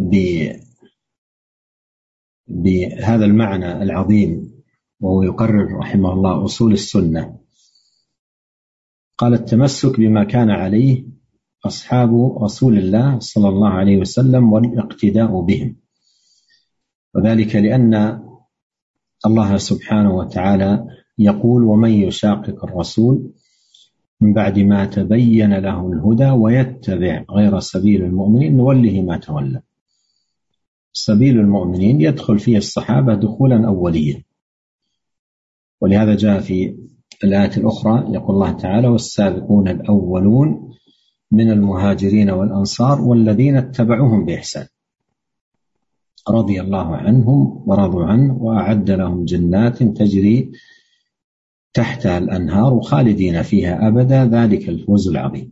بهذا المعنى العظيم، وهو يقرر رحمه الله أصول السنة. قال: التمسك بما كان عليه أصحاب رسول الله صلى الله عليه وسلم والاقتداء بهم، وذلك لأن الله سبحانه وتعالى يقول: ومن يشاقق الرسول من بعد ما تبين له الهدى ويتبع غير سبيل المؤمنين نوله ما تولى. سبيل المؤمنين يدخل فيه الصحابة دخولا أوليا، ولهذا جاء في الآية الأخرى يقول الله تعالى: والسابقون الأولون من المهاجرين والأنصار والذين اتبعوهم بإحسان رضي الله عنهم ورضوا عنه وأعد لهم جنات تجري تحتها الأنهار خالدين فيها أبدا ذلك الفوز العظيم.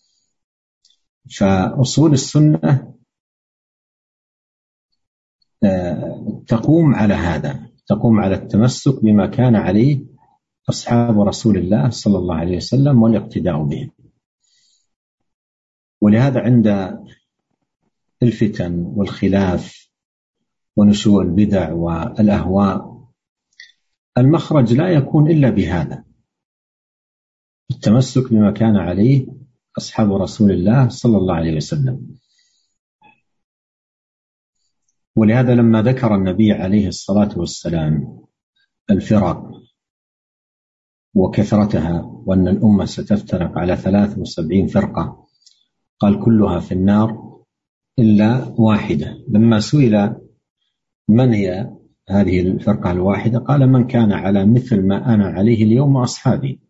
فأصول السنة تقوم على هذا، تقوم على التمسك بما كان عليه أصحاب رسول الله صلى الله عليه وسلم والاقتداء بهم. ولهذا عند الفتن والخلاف ونشوء البدع والأهواء المخرج لا يكون إلا بهذا، التمسك بما كان عليه أصحاب رسول الله صلى الله عليه وسلم. ولهذا لما ذكر النبي عليه الصلاة والسلام الفرق وكثرتها وأن الأمة ستفترق على ثلاث وسبعين فرقة، قال: كلها في النار إلا واحدة. لما سئل من هي هذه الفرقة الواحدة قال: من كان على مثل ما أنا عليه اليوم أصحابي.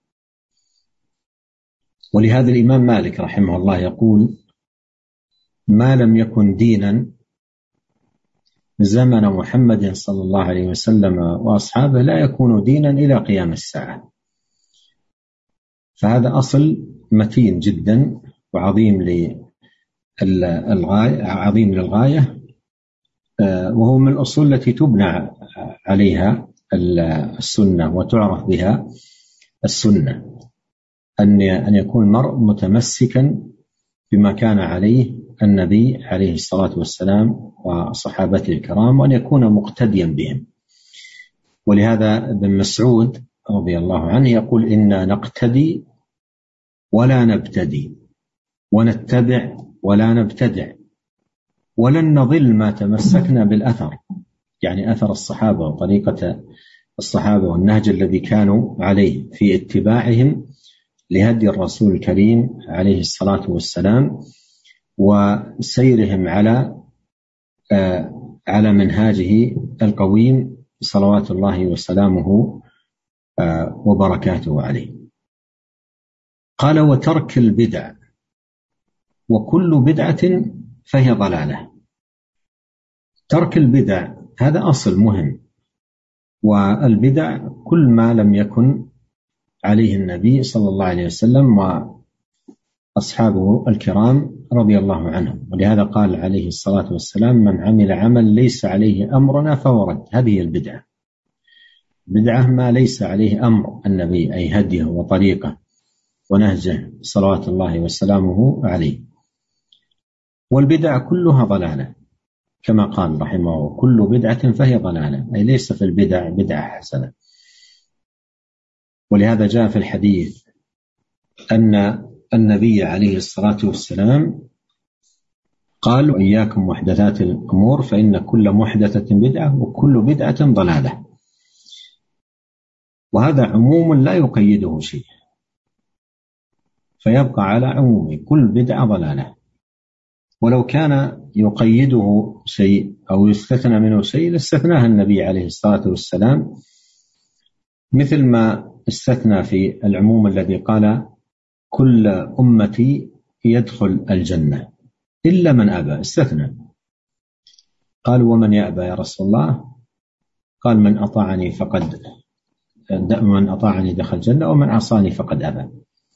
ولهذا الإمام مالك رحمه الله يقول: ما لم يكن دينا زمن محمد صلى الله عليه وسلم وأصحابه لا يكون دينا إلى قيام الساعة. فهذا أصل متين جدا وعظيم للغاية عظيم للغاية، وهو من الأصول التي تبنى عليها السنة وتعرف بها السنة، أن أن يكون المرء متمسكا بما كان عليه النبي عليه الصلاة والسلام وصحابته الكرام، وأن يكون مقتديا بهم. ولهذا ابن مسعود رضي الله عنه يقول: إنا نقتدي ولا نبتدي ونتبع ولا نبتدع ولن نضل ما تمسكنا بالأثر، يعني أثر الصحابة وطريقة الصحابة والنهج الذي كانوا عليه في اتباعهم لهدي الرسول الكريم عليه الصلاة والسلام وسيرهم على آه على منهاجه القويم صلوات الله وسلامه آه وبركاته عليه. قال: وترك البدع، وكل بدعة فهي ضلالة. ترك البدع هذا أصل مهم، والبدع كل ما لم يكن عليه النبي صلى الله عليه وسلم وأصحابه الكرام رضي الله عنهم. ولهذا قال عليه الصلاة والسلام: من عمل عمل ليس عليه أمرنا فهو رد. هذه البدعة، بدعة ما ليس عليه أمر النبي أي هديه وطريقه. ونهجه صلوات الله وسلامه عليه. والبدع كلها ضلالة كما قال رحمه الله: كل بدعة فهي ضلالة، أي ليس في البدع بدعة حسنة. ولهذا جاء في الحديث أن النبي عليه الصلاة والسلام قال: وإياكم محدثات الأمور فإن كل محدثة بدعة وكل بدعة ضلالة. وهذا عموم لا يقيده شيء، فيبقى على عمومه: كل بدعة ضلالة. ولو كان يقيده شيء أو يستثنى منه شيء لاستثناه النبي عليه الصلاة والسلام، مثل ما استثنى في العموم الذي قال: كل أمتي يدخل الجنة إلا من أبى. استثنى، قال: ومن يأبى يا رسول الله؟ قال: من أطاعني فقد من أطاعني دخل الجنة ومن عصاني فقد أبى.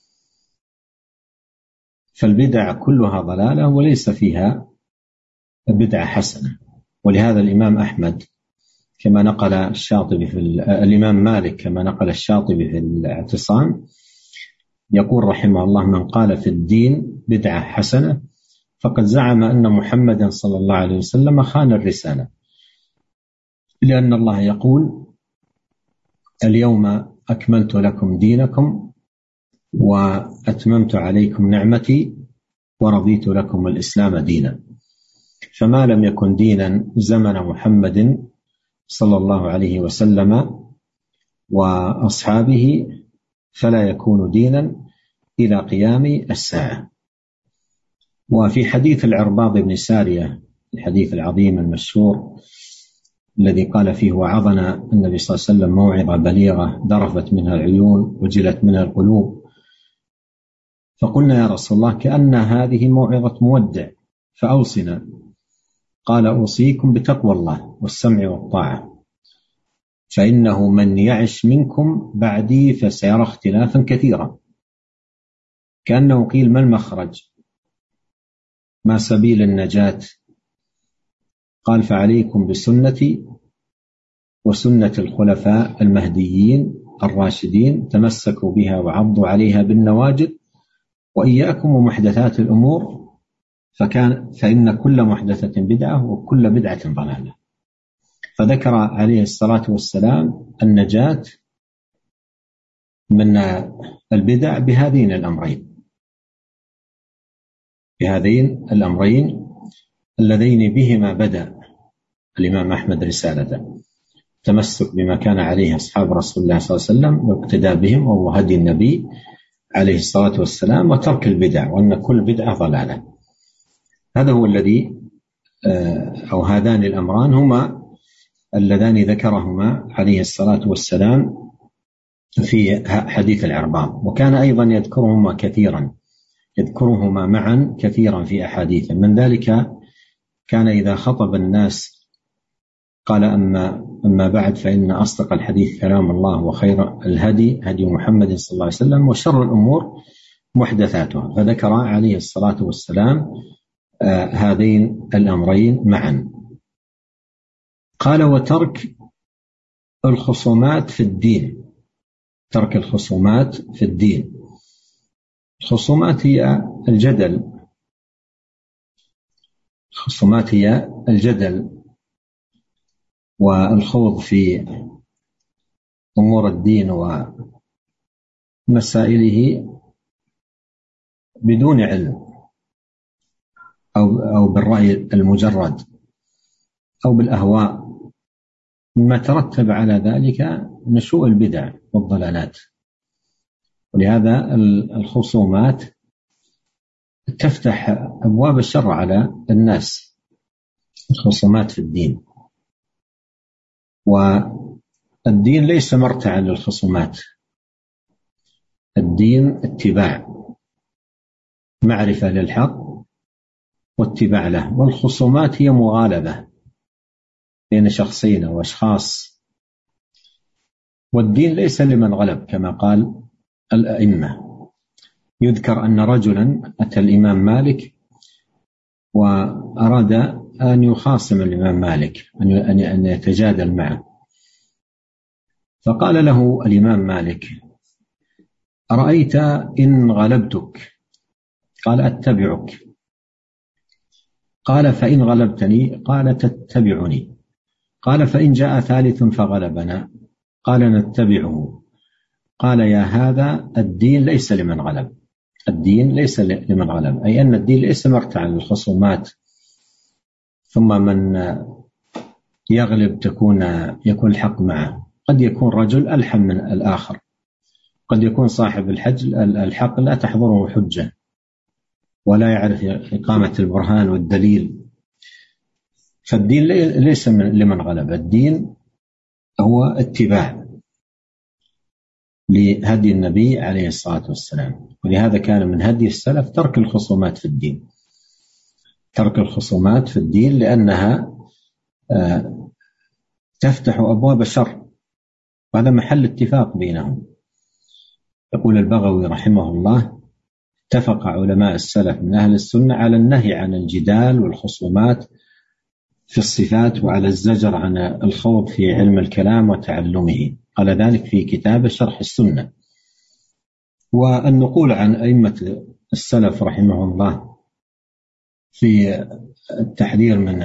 فالبدع كلها ضلالة وليس فيها بدعة حسنة. ولهذا الإمام أحمد كما نقل الشاطبي في الإمام مالك كما نقل الشاطبي في الاعتصام يقول رحمه الله: من قال في الدين بدعة حسنة فقد زعم أن محمدا صلى الله عليه وسلم خان الرسالة، لأن الله يقول: اليوم أكملت لكم دينكم وأتممت عليكم نعمتي ورضيت لكم الإسلام دينا. فما لم يكن دينا زمن محمد صلى الله عليه وسلم وأصحابه فلا يكون دينا إلى قيام الساعة. وفي حديث العرباض بن سارية، الحديث العظيم المشهور الذي قال فيه: وعظنا النبي صلى الله عليه وسلم موعظة بليغة ذرفت منها العيون وجلت منها القلوب. فقلنا: يا رسول الله، كأن هذه موعظة مودع فأوصنا. قال: أوصيكم بتقوى الله والسمع والطاعة، فإنه من يعش منكم بعدي فسيرى اختلافا كثيرا. كأنه قيل: ما المخرج؟ ما سبيل النجاة؟ قال: فعليكم بسنتي وسنة الخلفاء المهديين الراشدين، تمسكوا بها وعضوا عليها بالنواجذ، وإياكم ومحدثات الأمور فكان فإن كل محدثة بدعة وكل بدعة ضلالة. فذكر عليه الصلاة والسلام النجاة من البدع بهذين الأمرين بهذين الأمرين اللذين بهما بدأ الإمام أحمد رسالته: تمسك بما كان عليه أصحاب رسول الله صلى الله عليه وسلم واقتداء بهم وهو هدي النبي عليه الصلاة والسلام، وترك البدع، وأن كل بدعة ضلالة. هذا هو الذي أو هذان الأمران هما اللذان ذكرهما عليه الصلاة والسلام في حديث العرباض. وكان أيضا يذكرهما كثيرا يذكرهما معا كثيرا في أحاديث. من ذلك كان إذا خطب الناس قال: أما, أما بعد فإن أصدق الحديث كلام الله وخير الهدي هدي محمد صلى الله عليه وسلم وشر الأمور محدثاتها. فذكر عليه الصلاة والسلام آه هذين الأمرين معا. قال: وترك الخصومات في الدين. ترك الخصومات في الدين. الخصومات هي الجدل الخصومات هي الجدل والخوض في أمور الدين ومسائله بدون علم أو أو بالرأي المجرد أو بالأهواء، مما ترتب على ذلك نشوء البدع والضلالات. ولهذا الخصومات تفتح أبواب الشر على الناس، الخصومات في الدين. والدين ليس مرتعا للخصومات، الدين اتباع، معرفة للحق واتباع له. والخصومات هي مغالبة بين شخصين وأشخاص، والدين ليس لمن غلب كما قال الأئمة. يذكر أن رجلا أتى الإمام مالك وأراد أن يخاصم الإمام مالك، أن يتجادل معه. فقال له الإمام مالك: أرأيت إن غلبتك؟ قال أتبعك. قال فإن غلبتني؟ قال تتبعني. قال فإن جاء ثالث فغلبنا؟ قال نتبعه. قال يا هذا الدين ليس لمن غلب، الدين ليس لمن غلب، أي أن الدين ليس مرتعا للخصومات ثم من يغلب تكون يكون الحق معه. قد يكون رجل ألحم من الآخر، قد يكون صاحب الحج الحق لا تحضره حجة ولا يعرف إقامة البرهان والدليل، فالدين ليس لمن غلب، الدين هو اتباع لهدي النبي عليه الصلاة والسلام. ولهذا كان من هدي السلف ترك الخصومات في الدين، ترك الخصومات في الدين لأنها تفتح أبواب الشر، وهذا محل اتفاق بينهم. يقول البغوي رحمه الله: اتفق علماء السلف من أهل السنة على النهي عن الجدال والخصومات في الصفات وعلى الزجر عن الخوض في علم الكلام وتعلمه. قال ذلك في كتاب شرح السنة. والنقول عن أئمة السلف رحمه الله في التحذير من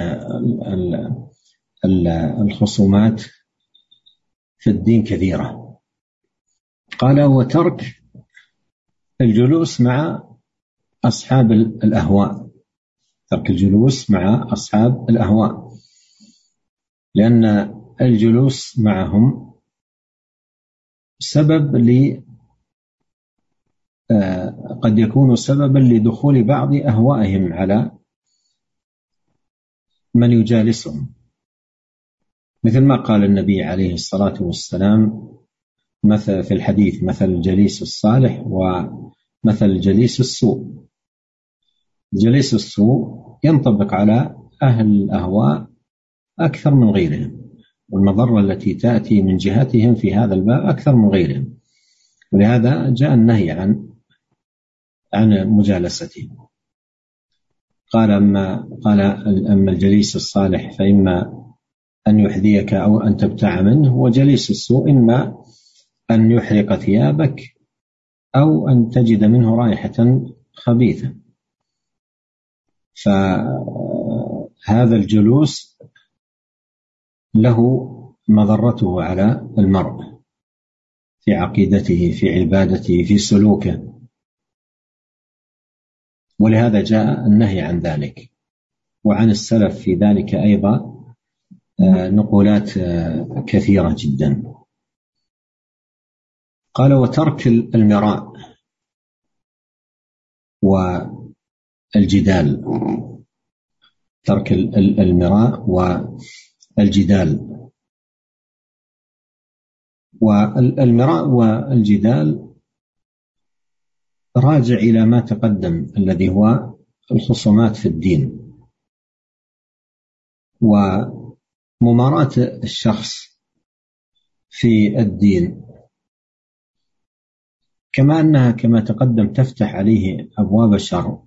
الخصومات في الدين كثيرة. قال وترك الجلوس مع أصحاب الأهواء، ترك الجلوس مع أصحاب الأهواء، لأن الجلوس معهم سبب ل قد يكون سببا لدخول بعض أهوائهم على من يجالسهم، مثل ما قال النبي عليه الصلاة والسلام مثل في الحديث: مثل الجليس الصالح ومثل الجليس السوء. الجليس السوء ينطبق على أهل الأهواء أكثر من غيرهم، والمضرة التي تأتي من جهتهم في هذا الباب أكثر من غيرهم، ولهذا جاء النهي عن عن مجالستهم. قال أما قال أما الجليس الصالح فإما أن يحذيك أو أن تبتاع منه، وجليس السوء إما أن يحرق ثيابك أو أن تجد منه رائحة خبيثة. فهذا الجلوس له مضرته على المرء في عقيدته، في عبادته، في سلوكه، ولهذا جاء النهي عن ذلك. وعن السلف في ذلك أيضا نقولات كثيرة جدا. قال وترك المراء والجدال، ترك المراء والجدال. والمراء والجدال راجع إلى ما تقدم الذي هو الخصومات في الدين ومماراة الشخص في الدين، كما أنها كما تقدم تفتح عليه أبواب الشر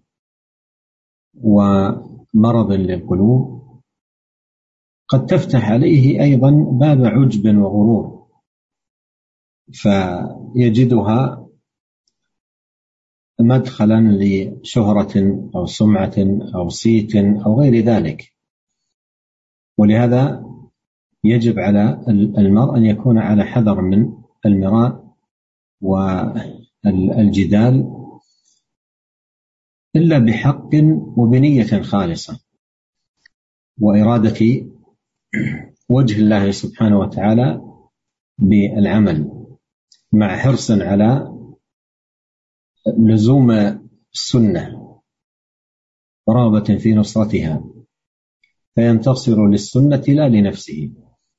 ومرض للقلوب، قد تفتح عليه أيضا باب عجب وغرور، فيجدها مدخلا لشهرة أو سمعة أو صيت أو غير ذلك. ولهذا يجب على المرء أن يكون على حذر من المراء والجدال إلا بحق وبنية خالصة وإرادة وجه الله سبحانه وتعالى بالعمل، مع حرص على لزوم السنة ورغبة في نصرتها، فينتصر للسنة لا لنفسه،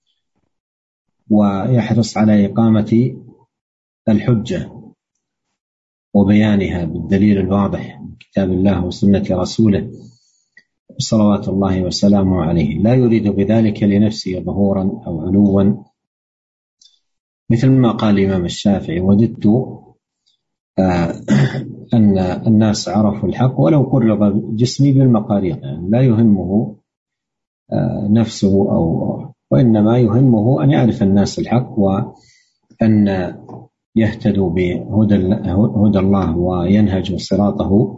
ويحرص على إقامة الحجة وبيانها بالدليل الواضح من كتاب الله وسنة رسوله صلوات الله وسلامه عليه، لا يريد بذلك لنفسه ظهورا أو علوا، مثل ما قال الإمام الشافعي: وددت أن الناس عرفوا الحق ولو قرب جسمي بالمقارير. يعني لا يهمه نفسه أو وإنما يهمه أن يعرف الناس الحق وأن يهتدوا بهدى هدى الله وينهجوا صراطه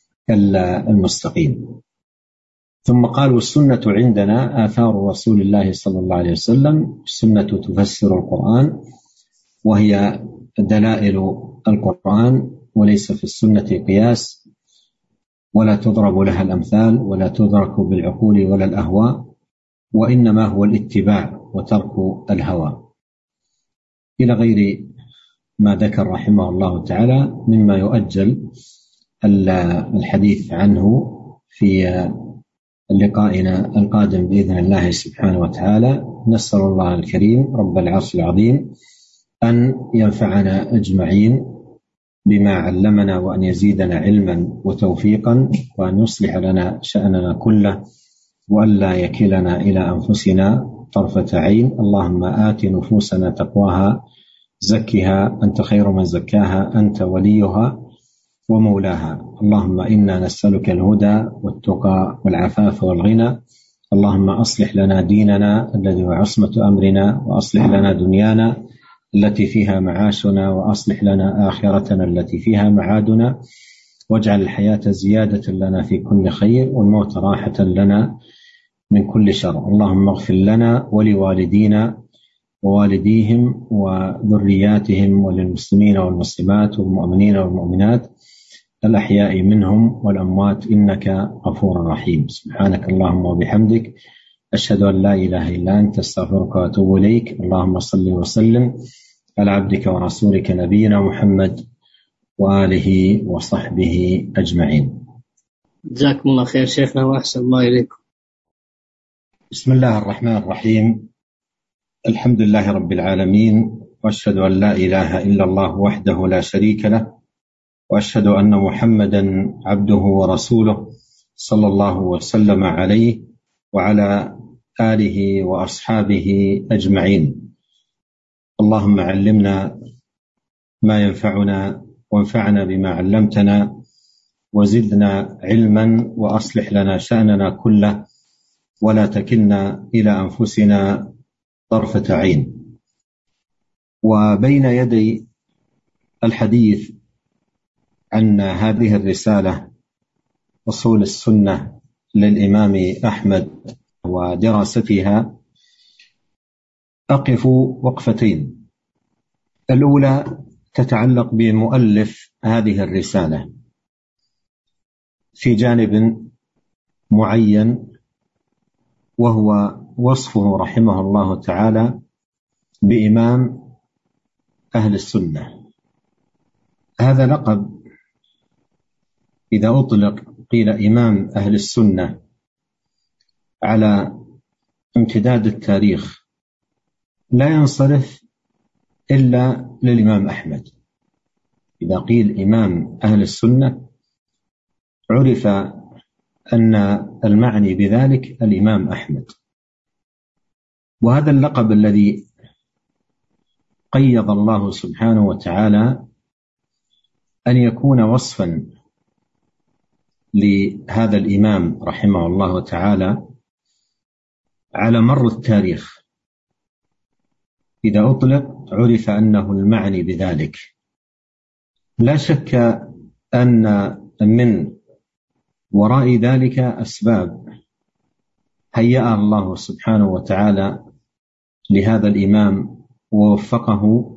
المستقيم. ثم قال: والسنة عندنا آثار رسول الله صلى الله عليه وسلم. السنة تفسر القرآن، وهي دلائل القرآن، وليس في السنة قياس، ولا تضرب لها الأمثال، ولا تدرك بالعقول ولا الأهواء، وإنما هو الاتباع وترك الهوى، إلى غير ما ذكر رحمه الله تعالى مما يؤجل الحديث عنه في لقائنا القادم بإذن الله سبحانه وتعالى. نسأل الله الكريم رب العرش العظيم أن ينفعنا أجمعين بما علمنا، وأن يزيدنا علما وتوفيقا، وأن يصلح لنا شأننا كله، وأن لا يكلنا إلى أنفسنا طرفة عين. اللهم آت نفوسنا تقواها، زكها أنت خير من زكاها، أنت وليها ومولاها. اللهم إنا نسألك الهدى والتقى والعفاف والغنى. اللهم أصلح لنا ديننا الذي هو عصمة أمرنا، وأصلح لنا دنيانا التي فيها معاشنا، وأصلح لنا آخرتنا التي فيها معادنا، واجعل الحياة زيادة لنا في كل خير، والموت راحة لنا من كل شر. اللهم اغفر لنا ولوالدينا ووالديهم وذرياتهم، وللمسلمين والمسلمات والمؤمنين والمؤمنات الأحياء منهم والأموات، إنك غفور رحيم. سبحانك اللهم وبحمدك، أشهد أن لا إله إلا أنت، استغفرك وأتوب إليك. اللهم صل وسلم على عبدك ورسولك نبينا محمد وآله وصحبه أجمعين. جزاكم الله خير شيخنا وأحسن الله إليكم. بسم الله الرحمن الرحيم. الحمد لله رب العالمين، وأشهد أن لا إله إلا الله وحده لا شريك له، وأشهد أن محمدا عبده ورسوله صلى الله وسلم عليه وعلى آله وأصحابه أجمعين. اللهم علمنا ما ينفعنا، وانفعنا بما علمتنا، وزدنا علما، وأصلح لنا شأننا كله، ولا تكلنا إلى أنفسنا طرفة عين. وبين يدي الحديث عن هذه الرسالة أصول السنة للإمام أحمد ودراستها أقف وقفتين. الأولى تتعلق بمؤلف هذه الرسالة في جانب معين، وهو وصفه رحمه الله تعالى بإمام أهل السنة. هذا لقب إذا أطلق قيل إمام أهل السنة على امتداد التاريخ لا ينصرف إلا للإمام أحمد. إذا قيل إمام أهل السنة عرف أن المعني بذلك الإمام أحمد. وهذا اللقب الذي قيض الله سبحانه وتعالى أن يكون وصفا لهذا الإمام رحمه الله تعالى على مر التاريخ، إذا أطلق عرف أنه المعني بذلك. لا شك أن من وراء ذلك أسباب هيأها الله سبحانه وتعالى لهذا الإمام ووفقه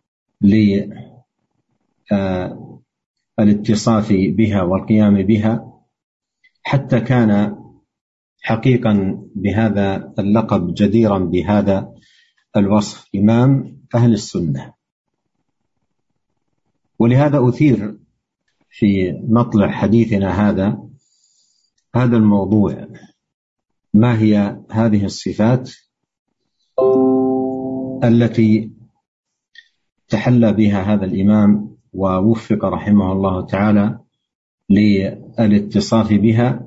للاتصاف بها والقيام بها، حتى كان حقيقا بهذا اللقب جديرا بهذا الوصف، إمام أهل السنة. ولهذا أثير في مطلع حديثنا هذا هذا الموضوع: ما هي هذه الصفات التي تحلى بها هذا الإمام ووفق رحمه الله تعالى للاتصاف بها،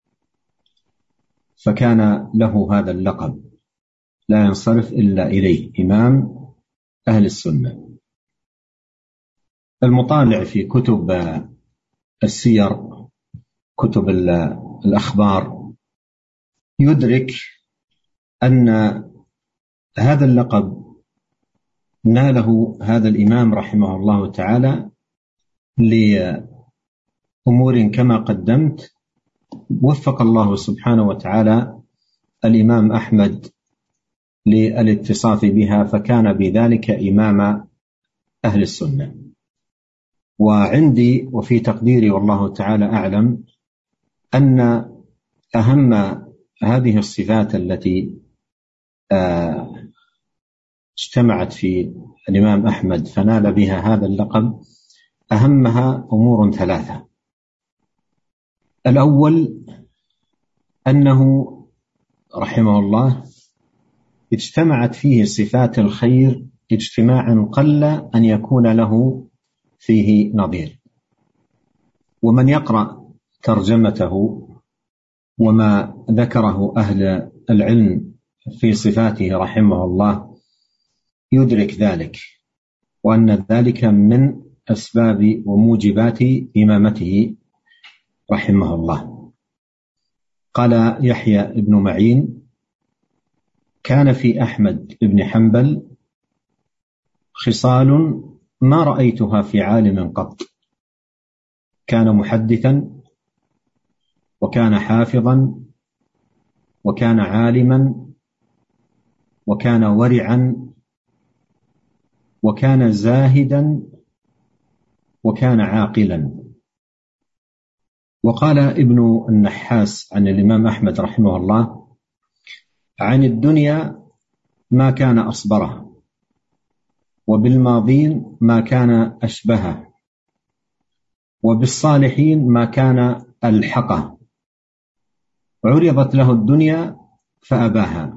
فكان له هذا اللقب لا ينصرف إلا إليه، إمام أهل السنة. المطالع في كتب السير، كتب الأخبار، يدرك أن هذا اللقب ناله هذا الإمام رحمه الله تعالى لأمور كما قدمت. وفق الله سبحانه وتعالى الإمام أحمد للاتصاف بها، فكان بذلك إمام أهل السنة. وعندي وفي تقديري والله تعالى أعلم أن أهم هذه الصفات التي اجتمعت في الإمام أحمد فنال بها هذا اللقب أهمها أمور ثلاثة. الأول أنه رحمه الله اجتمعت فيه صفات الخير اجتماعا قل أن يكون له فيه نظير. ومن يقرأ ترجمته وما ذكره أهل العلم في صفاته رحمه الله يدرك ذلك، وأن ذلك من أسباب وموجبات إمامته رحمه الله. قال يحيى بن معين: كان في أحمد بن حنبل خصال ما رأيتها في عالم قط. كان محدثا، وكان حافظا، وكان عالما، وكان ورعا، وكان زاهدا، وكان عاقلا. وقال ابن النحاس عن الإمام أحمد رحمه الله: عن الدنيا ما كان أصبره، وبالماضين ما كان أشبهه، وبالصالحين ما كان ألحقه. عرضت له الدنيا فأباها،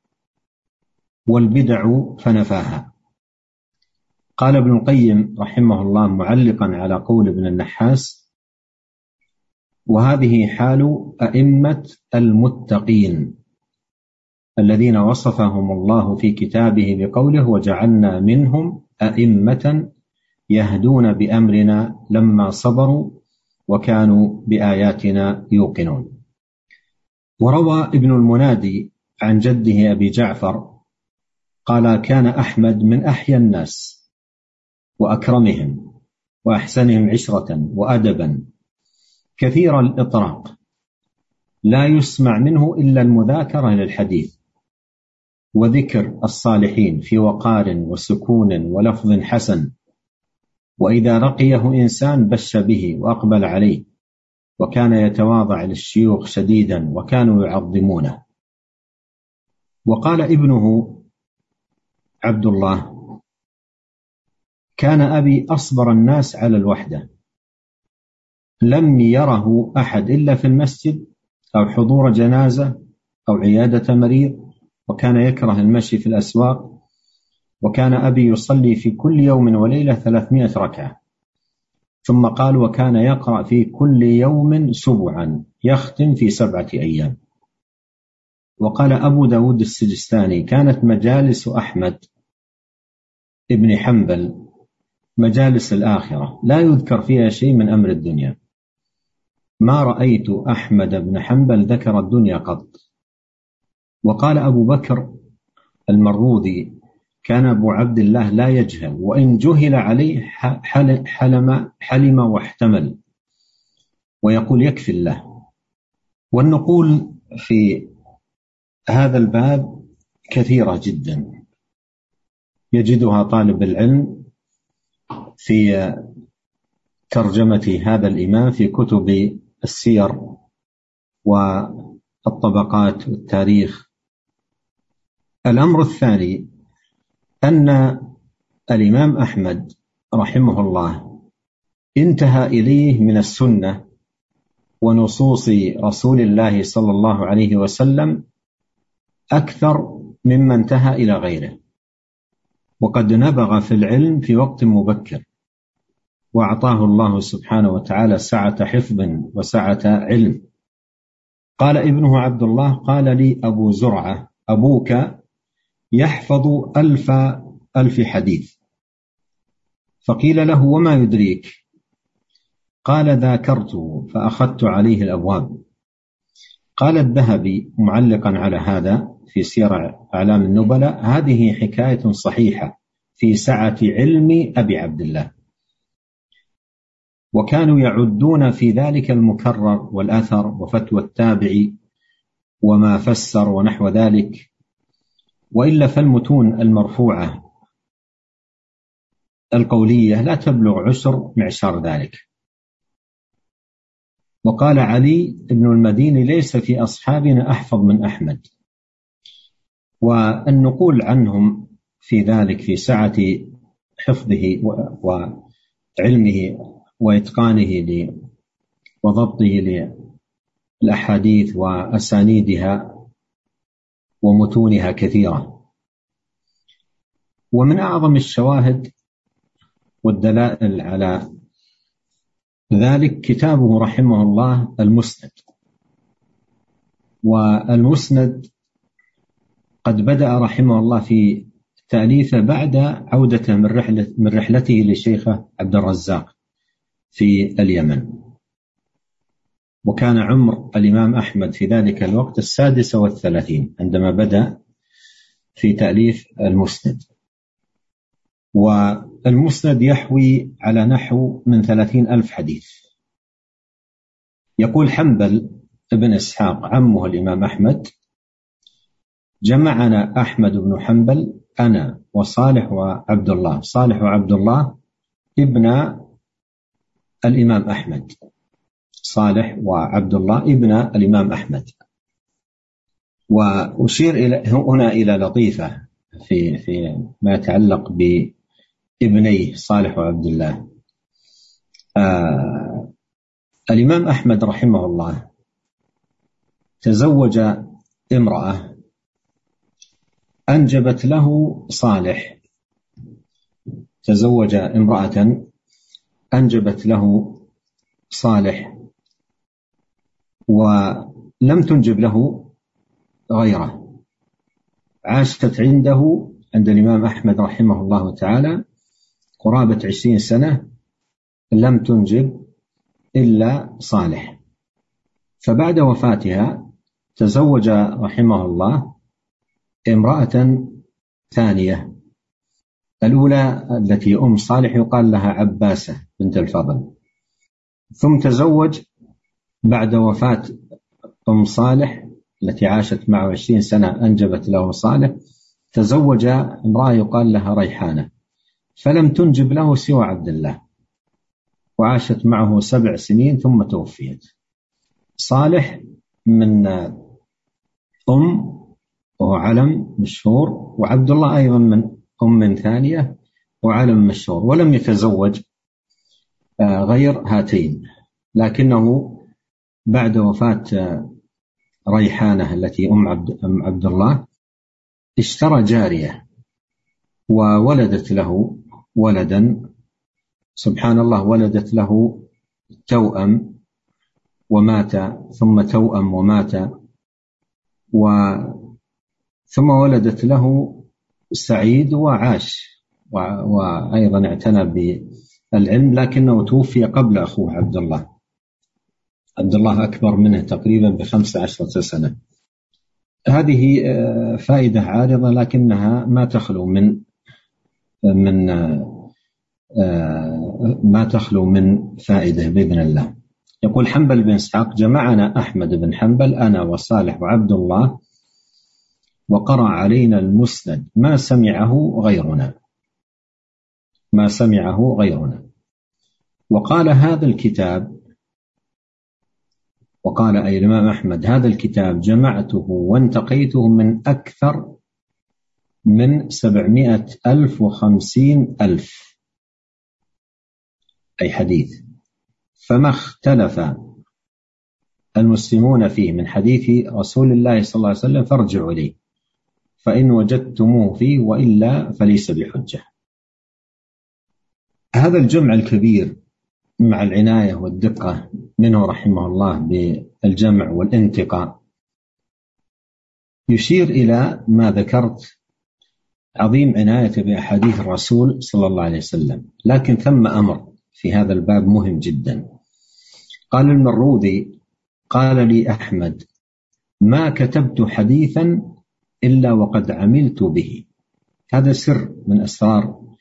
والبدع فنفاها. قال ابن القيم رحمه الله معلقا على قول ابن النحاس: وهذه حال أئمة المتقين الذين وصفهم الله في كتابه بقوله: وجعلنا منهم أئمة يهدون بأمرنا لما صبروا وكانوا بآياتنا يوقنون. وروى ابن المنادي عن جده أبي جعفر قال: كان أحمد من أحيا الناس وأكرمهم وأحسنهم عشرة وأدبا، كثير الإطراق، لا يسمع منه إلا المذاكرة للحديث وذكر الصالحين في وقار وسكون ولفظ حسن. وإذا رقيه إنسان بش به وأقبل عليه، وكان يتواضع للشيوخ شديدا وكانوا يعظمونه. وقال ابنه عبد الله: كان أبي أصبر الناس على الوحدة، لم يره أحد إلا في المسجد أو حضور جنازة أو عيادة مريض، وكان يكره المشي في الأسواق. وكان أبي يصلي في كل يوم وليلة ثلاثمائة ركعة. ثم قال: وكان يقرأ في كل يوم سبعا، يختم في سبعة أيام. وقال أبو داود السجستاني: كانت مجالس أحمد ابن حنبل مجالس الآخرة، لا يذكر فيها شيء من أمر الدنيا. ما رأيت أحمد بن حنبل ذكر الدنيا قط. وقال أبو بكر المروذي: كان أبو عبد الله لا يجهل، وإن جهل عليه حلم, حلم واحتمل، ويقول يكفي الله. والنقول في هذا الباب كثيرة جدا يجدها طالب العلم في ترجمة هذا الإمام في كتب السير والطبقات والتاريخ. الأمر الثاني أن الإمام أحمد رحمه الله انتهى إليه من السنة ونصوص رسول الله صلى الله عليه وسلم أكثر مما انتهى إلى غيره، وقد نبغ في العلم في وقت مبكر، وأعطاه الله سبحانه وتعالى سعة حفظ وسعة علم. قال ابنه عبد الله: قال لي أبو زرعة: أبوك يحفظ ألف ألف حديث. فقيل له: وما يدريك؟ قال: ذاكرته فأخذت عليه الأبواب. قال الذهبي معلقا على هذا في سير أعلام النبلاء: هذه حكاية صحيحة في سعة علم أبي عبد الله، وكانوا يعدون في ذلك المكرر والأثر وفتوى التابع وما فسر ونحو ذلك، وإلا فالمتون المرفوعة القولية لا تبلغ عشر معشار ذلك. وقال علي بن المديني: ليس في أصحابنا أحفظ من أحمد. والنقول عنهم في ذلك في سعة حفظه وعلمه وإتقانه وضبطه للأحاديث وأسانيدها ومتونها كثيرة. ومن أعظم الشواهد والدلائل على ذلك كتابه رحمه الله المسند. والمسند قد بدأ رحمه الله في تأليفه بعد عودته من رحلة من رحلته للشيخ عبد الرزاق في اليمن، وكان عمر الإمام أحمد في ذلك الوقت السادسة والثلاثين عندما بدأ في تأليف المسند. والمسند يحوي على نحو من ثلاثين ألف حديث. يقول حنبل ابن إسحاق عمه الإمام أحمد: جمعنا أحمد بن حنبل أنا وصالح وعبد الله. صالح وعبد الله ابن الإمام أحمد، صالح وعبد الله ابن الإمام أحمد. وأشير إلى هنا إلى لطيفة في في ما يتعلق بابنيه صالح وعبد الله. آه الإمام أحمد رحمه الله تزوج امرأة أنجبت له صالح، تزوج امرأة أنجبت له صالح ولم تنجب له غيره. عاشت عنده عند الإمام أحمد رحمه الله تعالى قرابة عشرين سنة لم تنجب إلا صالح. فبعد وفاتها تزوج رحمه الله امرأة ثانية. الأولى التي أم صالح يقال لها عباسة بنت الفضل. ثم تزوج بعد وفاة أم صالح التي عاشت معه عشرين سنة أنجبت له صالح، تزوج امرأة يقال لها ريحانة، فلم تنجب له سوى عبد الله، وعاشت معه سبع سنين ثم توفيت. صالح من أم وهو علم مشهور، وعبد الله أيضا من أم ثانية وعلم مشهور، ولم يتزوج غير هاتين. لكنه بعد وفاة ريحانة التي أم عبد, أم عبد الله اشترى جارية وولدت له ولدا، سبحان الله، ولدت له توأم ومات، ثم توأم ومات، و ثم ولدت له سعيد وعاش وأيضا اعتنى بالعلم، لكنه توفي قبل أخوه عبد الله. عبد الله أكبر منه تقريبا بخمس عشرة سنة. هذه فائدة عارضة لكنها ما تخلو من من ما تخلو من فائدة بإذن الله. يقول حنبل بن إسحاق: جمعنا أحمد بن حنبل أنا وصالح وعبد الله وقرأ علينا المسند ما سمعه غيرنا ما سمعه غيرنا وقال هذا الكتاب، وقال أي الإمام أحمد: هذا الكتاب جمعته وانتقيته من أكثر من سبعمائة ألف وخمسين ألف أي حديث، فما اختلف المسلمون فيه من حديث رسول الله صلى الله عليه وسلم فارجعوا إليه، فإن وجدتموه فيه وإلا فليس بحجة. هذا الجمع الكبير مع العناية والدقة منه رحمه الله بالجمع والانتقاء يشير إلى ما ذكرت عظيم عناية بأحاديث الرسول صلى الله عليه وسلم. لكن ثم أمر في هذا الباب مهم جدا. قال المروذي: قال لي أحمد: ما كتبت حديثا إلا وقد عملت به. هذا سر من أسرار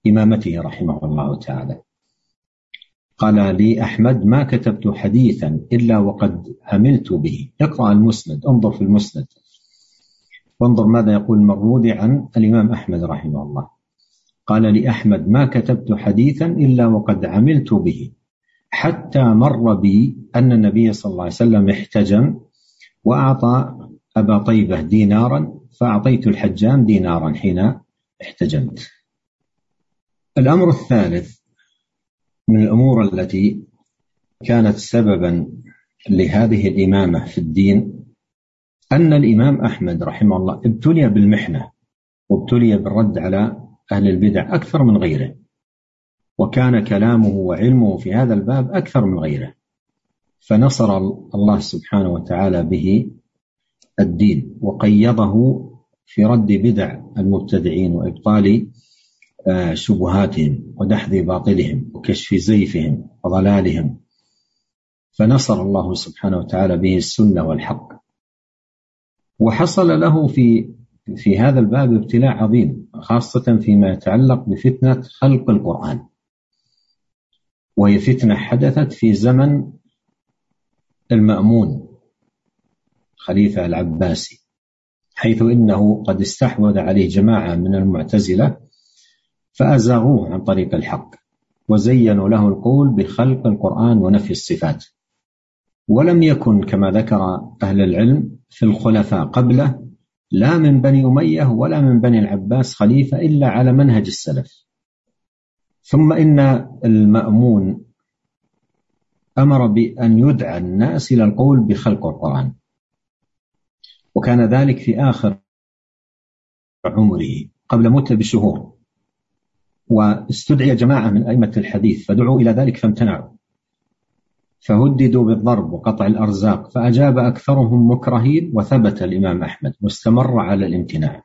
إمامته رحمه الله تعالى. قال لي أحمد: ما كتبت حديثا إلا وقد عملت به. اقرأ المسند، انظر في المسند وانظر ماذا يقول المروذي عن الإمام أحمد رحمه الله. قال لي أحمد: ما كتبت حديثا إلا وقد عملت به، حتى مر بي أن النبي صلى الله عليه وسلم احتجم وأعطى أبا طيبة دينارا، فأعطيت الحجام دينارا حين احتجمت. الأمر الثالث من الأمور التي كانت سببا لهذه الإمامة في الدين أن الإمام أحمد رحمه الله ابتلي بالمحنة وابتلي بالرد على أهل البدع أكثر من غيره، وكان كلامه وعلمه في هذا الباب أكثر من غيره، فنصر الله سبحانه وتعالى به الدين وقيضه في رد بدع المبتدعين وإبطال شبهاتهم ودحض باطلهم وكشف زيفهم وضلالهم، فنصر الله سبحانه وتعالى به السنة والحق. وحصل له في في هذا الباب ابتلاء عظيم، خاصة فيما يتعلق بفتنة خلق القرآن، وهي فتنة حدثت في زمن المأمون خليفة العباسي، حيث إنه قد استحوذ عليه جماعة من المعتزلة فأزاغوه عن طريق الحق وزينوا له القول بخلق القرآن ونفي الصفات. ولم يكن كما ذكر أهل العلم في الخلفاء قبله لا من بني أمية ولا من بني العباس خليفة إلا على منهج السلف. ثم إن المأمون أمر بأن يدعى الناس إلى القول بخلق القرآن، وكان ذلك في آخر عمره قبل موته بشهور، واستدعي جماعة من أئمة الحديث فدعوا إلى ذلك فامتنعوا، فهددوا بالضرب وقطع الأرزاق، فأجاب أكثرهم مكرهين، وثبت الإمام أحمد واستمر على الامتناع.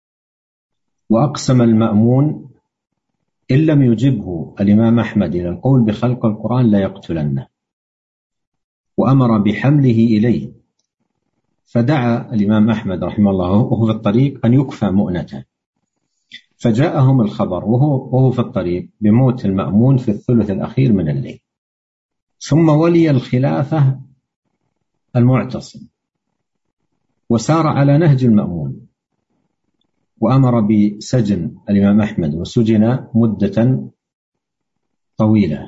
وأقسم المأمون إن لم يجبه الإمام أحمد إلى القول بخلق القرآن لا يقتلنه، وأمر بحمله إليه. فدعا الإمام أحمد رحمه الله وهو في الطريق أن يكفى مؤنته، فجاءهم الخبر وهو, وهو في الطريق بموت المأمون في الثلث الأخير من الليل. ثم ولي الخلافة المعتصم وسار على نهج المأمون، وأمر بسجن الإمام أحمد وسجن مدة طويلة،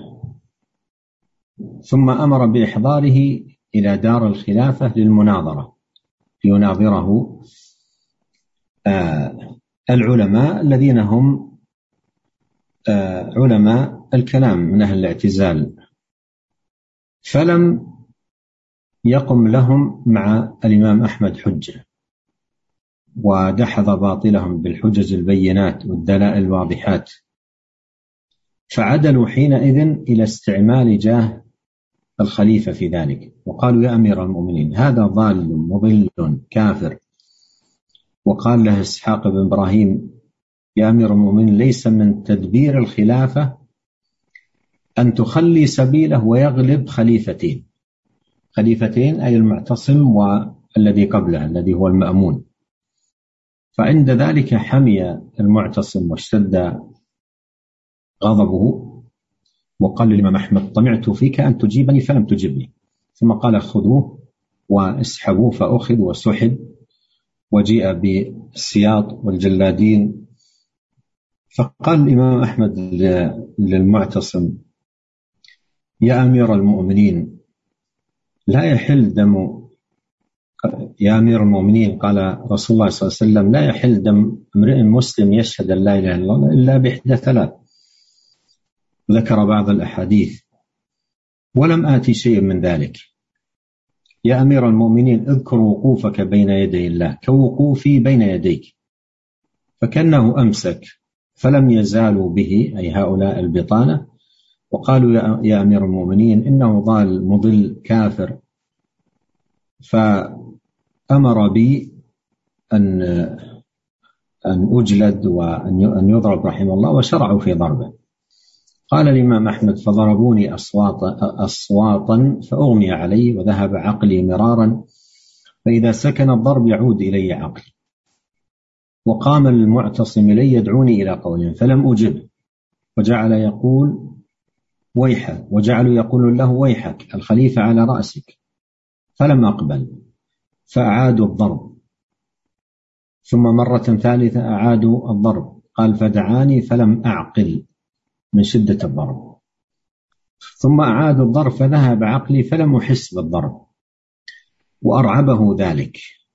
ثم أمر بإحضاره إلى دار الخلافة للمناظرة ليناظره آه العلماء الذين هم آه علماء الكلام من أهل الاعتزال، فلم يقم لهم مع الإمام أحمد حجة، ودحض باطلهم بالحجج البينات والدلائل الواضحات، فعدلوا حينئذ إلى استعمال جاه الخليفة في ذلك، وقالوا: يا أمير المؤمنين هذا ضال مضل كافر. وقال له إسحاق بن إبراهيم: يا أمير المؤمنين ليس من تدبير الخلافة أن تخلي سبيله ويغلب خليفتين، خليفتين أي المعتصم والذي قبله الذي هو المأمون. فعند ذلك حمي المعتصم واشتد غضبه، وقال للإمام أحمد: طمعت فيك أن تجيبني فلم تجبني. ثم قال: خذوه واسحبوه، فأخذ وسحب وجيء بالسياط والجلادين. فقال الإمام أحمد للمعتصم: يا أمير المؤمنين لا يحل دم يا أمير المؤمنين قال رسول الله صلى الله عليه وسلم: لا يحل دم امرئ مسلم يشهد أن لا إله إلا الله إلا بإحدى ثلاث. ذكر بعض الأحاديث ولم آتي شيء من ذلك. يا أمير المؤمنين اذكر وقوفك بين يدي الله كوقوفي بين يديك. فكأنه أمسك، فلم يزالوا به أي هؤلاء البطانة، وقالوا: يا أمير المؤمنين إنه ضال مضل كافر. فأمر بي أن أن أجلد وأن يضرب رحمه الله، وشرعوا في ضربه. قال الإمام أحمد: فضربوني أصواتا, أصواتا فأغمي علي وذهب عقلي مرارا، فإذا سكن الضرب يعود إلي عقلي. وقام المعتصم إلي يدعوني إلى قول فلم أجب، وجعل يقول ويحك، وجعلوا يقول له ويحك الخليفة على رأسك، فلم أقبل فأعادوا الضرب، ثم مرة ثالثة أعادوا الضرب، قال فدعاني فلم أعقل من شدة الضرب، ثم أعادوا الضرب فذهب عقلي فلم أحس بالضرب، وأرعبه ذلك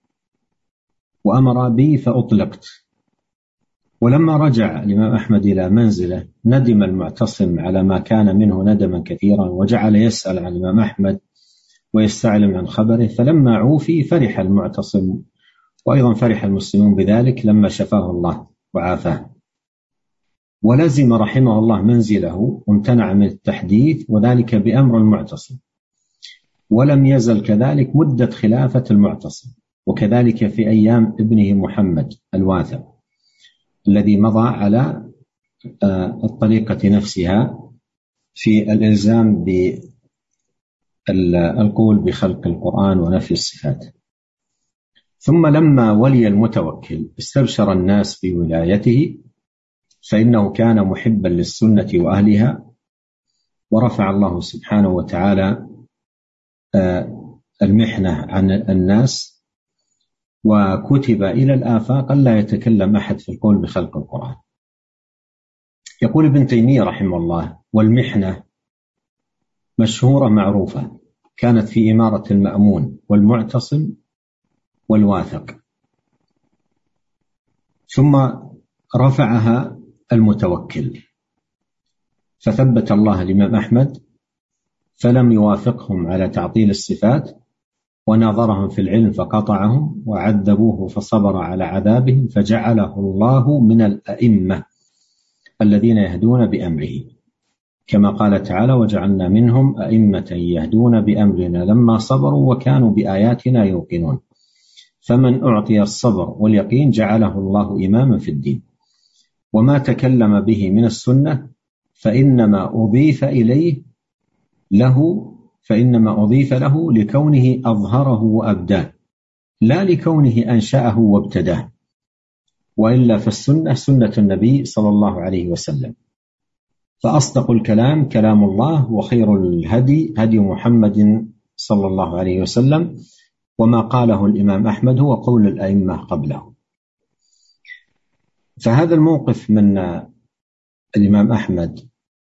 وأمر بي فأطلقت. ولما رجع الإمام أحمد إلى منزله ندم المعتصم على ما كان منه ندما كثيرا، وجعل يسأل عن الإمام أحمد ويستعلم عن خبره، فلما عوفي فرح المعتصم، وأيضا فرح المسلمون بذلك لما شفاه الله وعافاه، ولزم رحمه الله منزله وامتنع من التحديث، وذلك بأمر المعتصم، ولم يزل كذلك مدة خلافة المعتصم، وكذلك في أيام ابنه محمد الواثق الذي مضى على الطريقة نفسها في الإلزام بالقول بخلق القرآن ونفي الصفات. ثم لما ولي المتوكل استبشر الناس بولايته، فإنه كان محبا للسنة وأهلها، ورفع الله سبحانه وتعالى المحنة عن الناس، وكتب إلى الآفاق ألا يتكلم أحد في القول بخلق القرآن. يقول ابن تيمية رحمه الله: والمحنة مشهورة معروفة، كانت في إمارة المأمون والمعتصم والواثق، ثم رفعها المتوكل، فثبت الله الإمام أحمد فلم يوافقهم على تعطيل الصفات، وناظرهم في العلم فقطعهم، وعذبوه فصبر على عذابهم، فجعله الله من الأئمة الذين يهدون بأمره، كما قال تعالى: وجعلنا منهم أئمة يهدون بأمرنا لما صبروا وكانوا بآياتنا يوقنون. فمن أعطي الصبر واليقين جعله الله إماما في الدين. وما تكلم به من السنة فإنما أضيف إليه له فإنما أضيف له لكونه أظهره وأبداه، لا لكونه أنشأه وابتداه، وإلا فالسنة سنة النبي صلى الله عليه وسلم. فأصدق الكلام كلام الله، وخير الهدي هدي محمد صلى الله عليه وسلم، وما قاله الإمام أحمد هو قول الأئمة قبله. فهذا الموقف من الإمام أحمد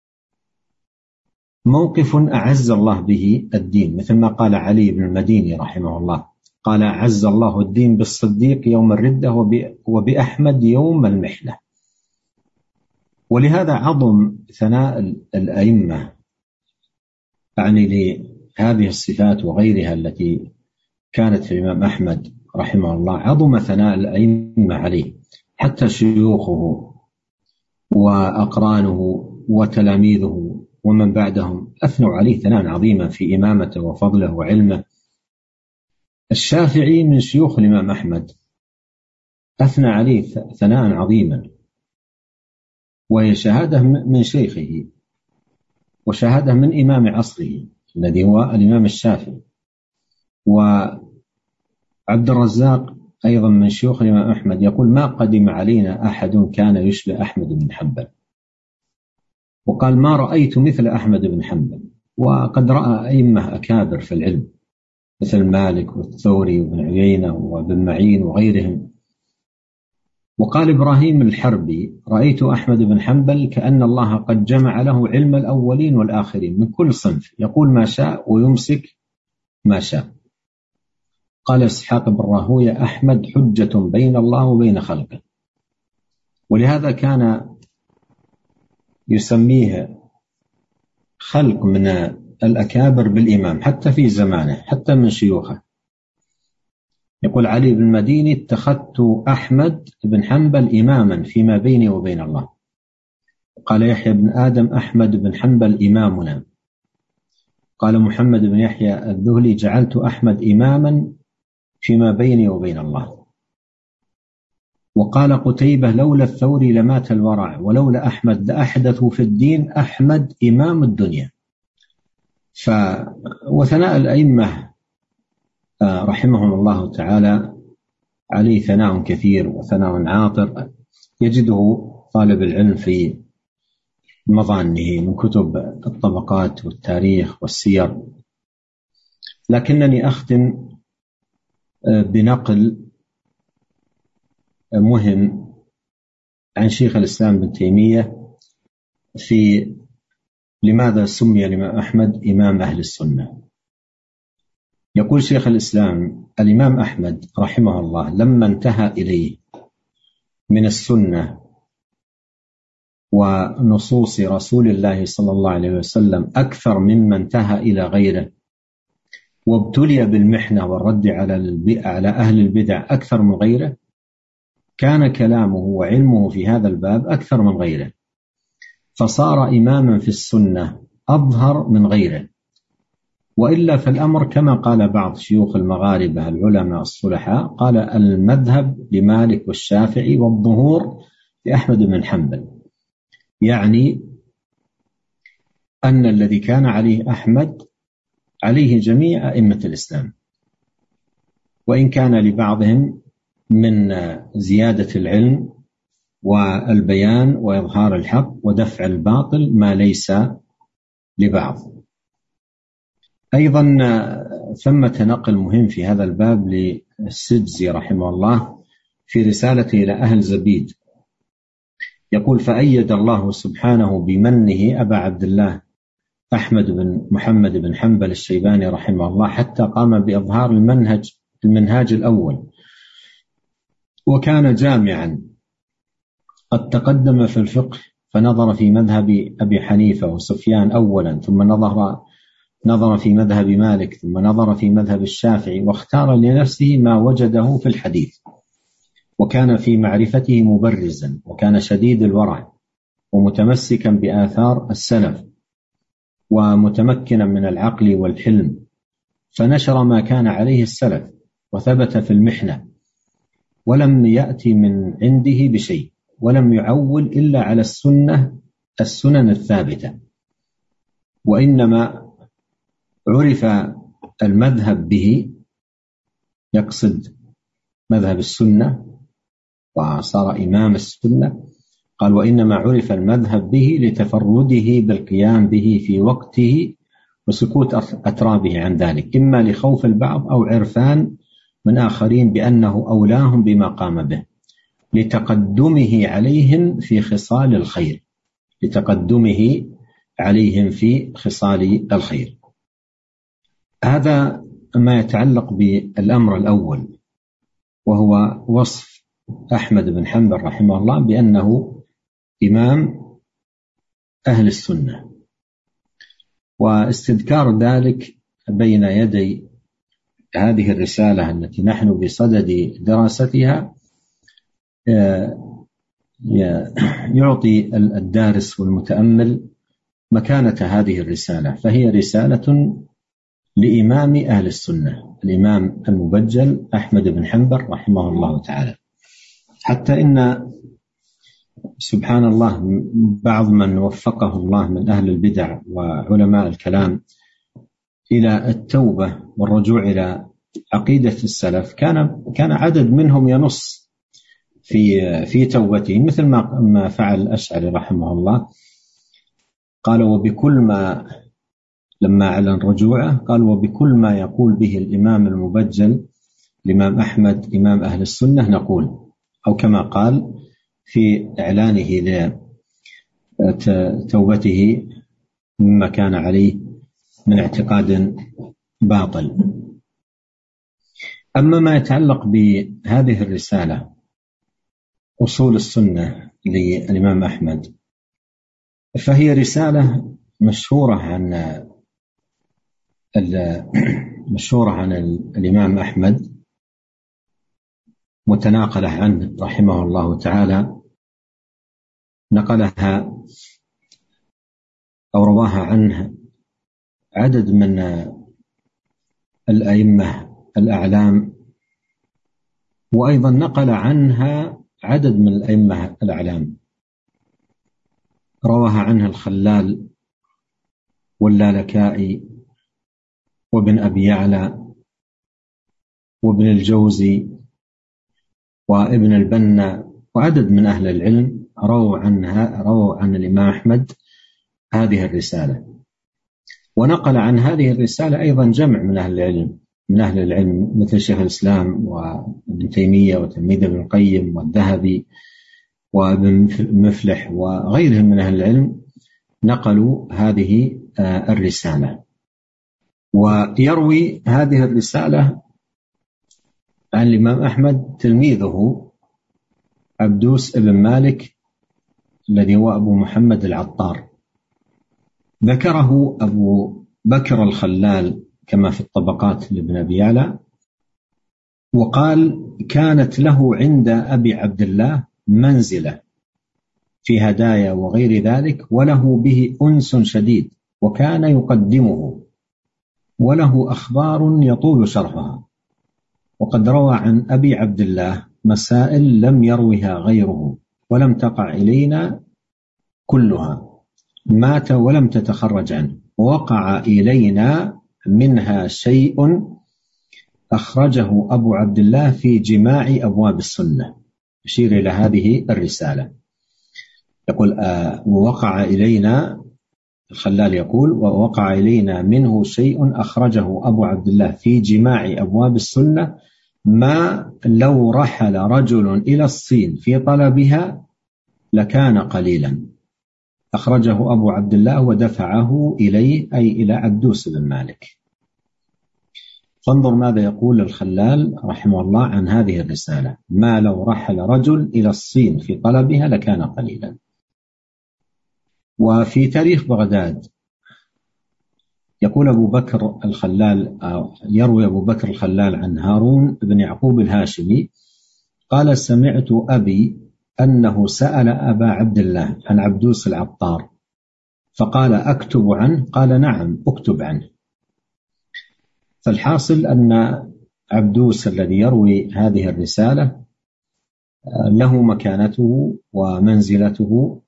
موقف أعز الله به الدين، مثل ما قال علي بن المديني رحمه الله، قال: أعز الله الدين بالصديق يوم الردة وبأحمد يوم المحنة. ولهذا عظم ثناء الأئمة، أعني لهذه الصفات وغيرها التي كانت في الإمام أحمد رحمه الله، عظم ثناء الأئمة عليه، حتى شيوخه وأقرانه وتلاميذه ومن بعدهم أثنوا عليه ثناء عظيما في إمامته وفضله وعلمه. الشافعي من شيوخ الإمام أحمد أثنى عليه ثناء عظيما، وهي شهادة من شيخه وشهادة من إمام عصره الذي هو الإمام الشافعي. وعبد الرزاق أيضا من شيوخ الإمام أحمد يقول: ما قدم علينا أحد كان يشبه أحمد بن حنبل، وقال: ما رأيت مثل أحمد بن حنبل. وقد رأى أئمة أكابر في العلم مثل مالك والثوري وابن عيينة وابن معين وغيرهم. وقال إبراهيم الحربي: رأيت أحمد بن حنبل كأن الله قد جمع له علم الأولين والآخرين من كل صنف، يقول ما شاء ويمسك ما شاء. قال إسحاق بن راهوية: أحمد حجة بين الله وبين خلقه. ولهذا كان يسميه خلق من الأكابر بالإمام حتى في زمانه، حتى من شيوخه. يقول علي بن المديني: اتخذت أحمد بن حنبل إماما فيما بيني وبين الله. قال يحيى بن آدم: أحمد بن حنبل إمامنا. قال محمد بن يحيى الذهلي: جعلت أحمد إماما فيما بيني وبين الله. وقال قتيبة: لولا الثوري لمات الورع، ولولا أحمد لأحدثوا في الدين، أحمد إمام الدنيا. ف وثناء الأئمة رحمهم الله تعالى عليه ثناء كثير وثناء عاطر يجده طالب العلم في مظانه من كتب الطبقات والتاريخ والسير. لكنني أختم بنقل مهم عن شيخ الإسلام ابن تيمية في لماذا سمي الإمام أحمد إمام أهل السنة. يقول شيخ الإسلام: الإمام أحمد رحمه الله لما انتهى إليه من السنة ونصوص رسول الله صلى الله عليه وسلم أكثر مما انتهى إلى غيره، وابتلي بالمحنة والرد على أهل البدع أكثر من غيره، كان كلامه وعلمه في هذا الباب أكثر من غيره، فصار إماما في السنة أظهر من غيره. وإلا فالأمر كما قال بعض شيوخ المغاربة العلماء الصلحاء، قال: المذهب لمالك والشافعي والظهور لأحمد بن حنبل، يعني أن الذي كان عليه أحمد عليه جميع أئمة الإسلام، وإن كان لبعضهم من زيادة العلم والبيان وإظهار الحق ودفع الباطل ما ليس لبعض. أيضا ثمة نقل مهم في هذا الباب للسجزي رحمه الله في رسالته إلى أهل زبيد، يقول: فأيد الله سبحانه بمنه أبا عبد الله أحمد بن محمد بن حنبل الشيباني رحمه الله حتى قام بإظهار المنهج المنهاج الأول، وكان جامعا، قد تقدم في الفقه فنظر في مذهب أبي حنيفة وسفيان أولا، ثم نظر نظر في مذهب مالك، ثم نظر في مذهب الشافعي، واختار لنفسه ما وجده في الحديث، وكان في معرفته مبرزا، وكان شديد الورع ومتمسكا بآثار السلف، ومتمكنا من العقل والحلم، فنشر ما كان عليه السلف وثبت في المحنة، ولم يأتي من عنده بشيء، ولم يعول إلا على السنة السنن الثابتة، وإنما عرف المذهب به، يقصد مذهب السنة وصار إمام السنة، قال: وإنما عرف المذهب به لتفرده بالقيام به في وقته وسكوت أترابه عن ذلك، إما لخوف البعض أو عرفان من آخرين بأنه أولاهم بما قام به، لتقدمه عليهم في خصال الخير لتقدمه عليهم في خصال الخير. هذا ما يتعلق بالأمر الأول، وهو وصف أحمد بن حنبل رحمه الله بأنه إمام أهل السنة، واستذكار ذلك بين يدي هذه الرسالة التي نحن بصدد دراستها يعطي الدارس والمتأمل مكانة هذه الرسالة، فهي رسالة لإمام أهل السنة الإمام المبجل أحمد بن حنبل رحمه الله تعالى. حتى إن سبحان الله بعض من وفقه الله من أهل البدع وعلماء الكلام إلى التوبة والرجوع إلى عقيدة السلف، كان كان عدد منهم ينص في في توبته، مثل ما فعل الأشعري رحمه الله، قال: وبكل ما لما أعلن رجوعه قال: وبكل ما يقول به الإمام المبجل الإمام أحمد إمام أهل السنة نقول، أو كما قال في إعلانه لتوبته مما كان عليه من اعتقاد باطل. أما ما يتعلق بهذه الرسالة أصول السنة للإمام أحمد، فهي رسالة مشهورة عن مشهورة عن الإمام أحمد، متناقلة عنه رحمه الله تعالى، نقلها أو رواها عنه عدد من الأئمة الأعلام، وأيضا نقل عنها عدد من الأئمة الأعلام، رواها عنها الخلال واللالكائي وابن أبي يعلى وابن الجوزي وابن البنا، وعدد من أهل العلم رووا عنها رووا عن الإمام أحمد هذه الرسالة. ونقل عن هذه الرسالة أيضا جمع من أهل العلم من أهل العلم مثل شيخ الإسلام وابن تيمية وتلميذ ابن القيم والذهبي وابن مفلح وغيرهم من أهل العلم، نقلوا هذه الرسالة. ويروي هذه الرسالة عن الإمام أحمد تلميذه عبدوس بن مالك الذي هو أبو محمد العطار. ذكره أبو بكر الخلال كما في الطبقات لابن أبي يعلى، وقال: كانت له عند أبي عبد الله منزلة في هدايا وغير ذلك، وله به أنس شديد، وكان يقدمه، وله أخبار يطول شرحها. وقد روى عن أبي عبد الله مسائل لم يروها غيره، ولم تقع إلينا كلها، مات ولم تتخرج عنه، ووقع إلينا منها شيء أخرجه أبو عبد الله في جماع أبواب السنة. يشير إلى هذه الرسالة، يقول: آه ووقع إلينا، الخلال يقول: ووقع إلينا منه شيء أخرجه أبو عبد الله في جماع أبواب السنة، ما لو رحل رجل إلى الصين في طلبها لكان قليلا. أخرجه أبو عبد الله ودفعه إليه، أي إلى عبدوس بن مالك. فانظر ماذا يقول الخلال رحمه الله عن هذه الرسالة: ما لو رحل رجل إلى الصين في طلبها لكان قليلا. وفي تاريخ بغداد يقول أبو بكر الخلال، يروي أبو بكر الخلال عن هارون بن يعقوب الهاشمي قال: سمعت أبي أنه سأل أبا عبد الله عن عبدوس العطار، فقال: أكتب عنه؟ قال: نعم أكتب عنه. فالحاصل أن عبدوس الذي يروي هذه الرسالة له مكانته ومنزلته،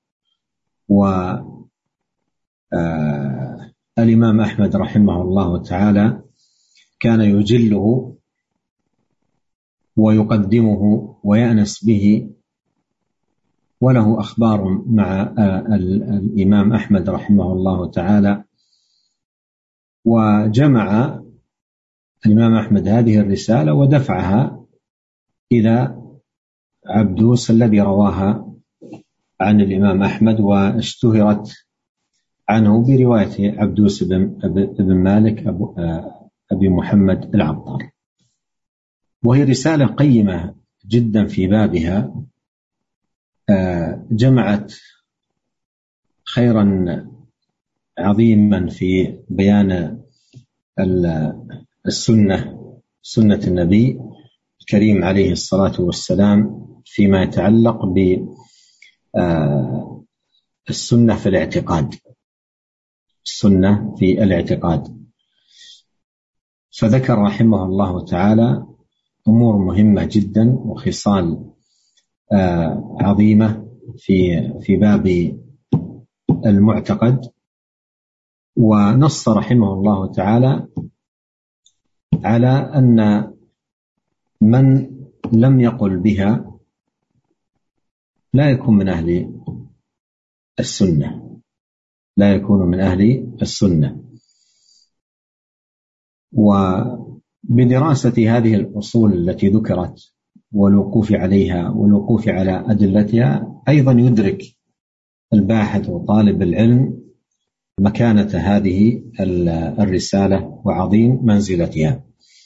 والإمام أحمد رحمه الله تعالى كان يجله ويقدمه ويأنس به، وله أخبار مع الإمام أحمد رحمه الله تعالى. وجمع الإمام أحمد هذه الرسالة ودفعها إلى عبدوس الذي رواها عن الإمام أحمد، واشتهرت عنه برواية عبدوس بن مالك أبو أبي محمد العطار. وهي رسالة قيمة جدا في بابها، جمعت خيرا عظيما في بيان السنة سنة النبي الكريم عليه الصلاة والسلام فيما يتعلق بالسنة في الاعتقاد السنة في الاعتقاد. فذكر رحمه الله تعالى أمور مهمة جدا وخصال عظيمة في في باب المعتقد، ونص رحمه الله تعالى على أن من لم يقل بها لا يكون من أهل السنة لا يكون من أهل السنة. وبدراسة هذه الأصول التي ذكرت والوقوف عليها والوقوف على أدلتها أيضا يدرك الباحث وطالب العلم مكانة هذه الرسالة وعظيم منزلتها.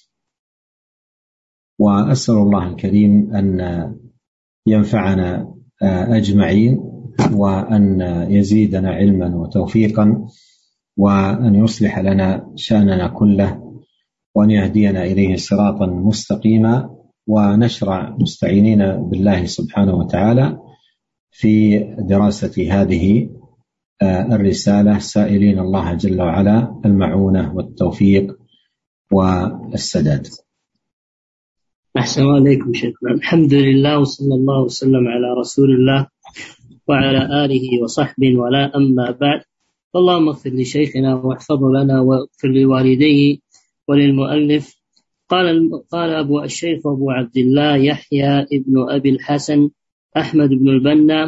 وأسأل الله الكريم أن ينفعنا أجمعين، وأن يزيدنا علما وتوفيقا، وأن يصلح لنا شأننا كله، وأن يهدينا إليه صراطا مستقيما. ونشرع مستعينين بالله سبحانه وتعالى في دراسة هذه الرسالة، سائلين الله جل وعلا المعونة والتوفيق والسداد. أحسن عليكم شيخنا. الحمد لله، وصلى الله وسلم على رسول الله وعلى آله وصحبه، ولا أما بعد. اللهم اغفر لشيخنا واحفظه لنا، واغفر لوالديه وللمؤلف. قال قال أبو الشيخ أبو عبد الله يحيى ابن أبي الحسن أحمد بن البنا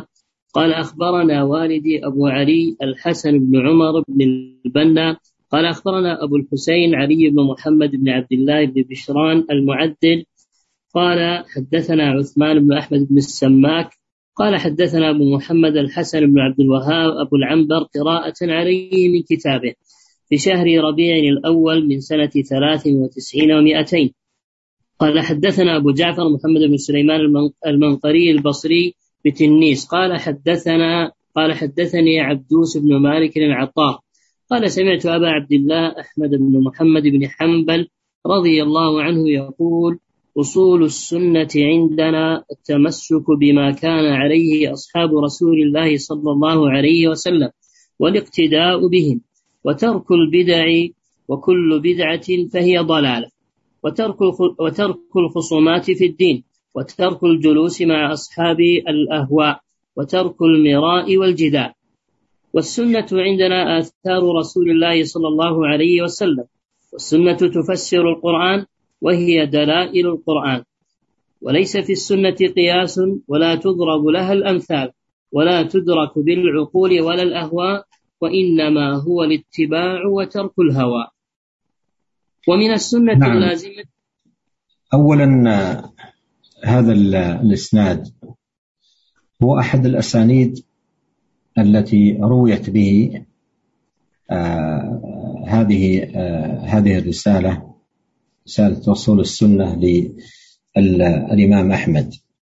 قال أخبرنا والدي أبو علي الحسن بن عمر بن البنا قال أخبرنا أبو الحسين علي بن محمد بن عبد الله بن بشران المعدل قال حدثنا عثمان بن أحمد بن السماك قال حدثنا أبو محمد الحسن بن عبد الوهاب أبو العنبر قراءة عليه من كتابه في شهر ربيع الأول من سنة ثلاث وتسعين ومائتين. قال حدثنا أبو جعفر محمد بن سليمان المنقري البصري بتنيس قال حدثنا قال حدثني عبدوس بن مالك العطار قال سمعت أبا عبد الله أحمد بن محمد بن حنبل رضي الله عنه يقول أصول السنة عندنا التمسك بما كان عليه أصحاب رسول الله صلى الله عليه وسلم والاقتداء بهم وترك البدع وكل بدعة فهي ضلالة وترك وترك الخصومات في الدين وترك الجلوس مع أصحاب الأهواء وترك المراء والجدال. والسنة عندنا آثار رسول الله صلى الله عليه وسلم والسنة تفسر القرآن وهي دلائل القرآن وليس في السنة قياس ولا تضرب لها الأمثال ولا تدرك بالعقول ولا الأهواء وإنما هو الاتباع وترك الهوى. ومن السنة نعم. اللازمة أولا هذا الإسناد هو أحد الأسانيد التي رويت به آه هذه آه هذه الرسالة رسالة أصول السنة للإمام أحمد،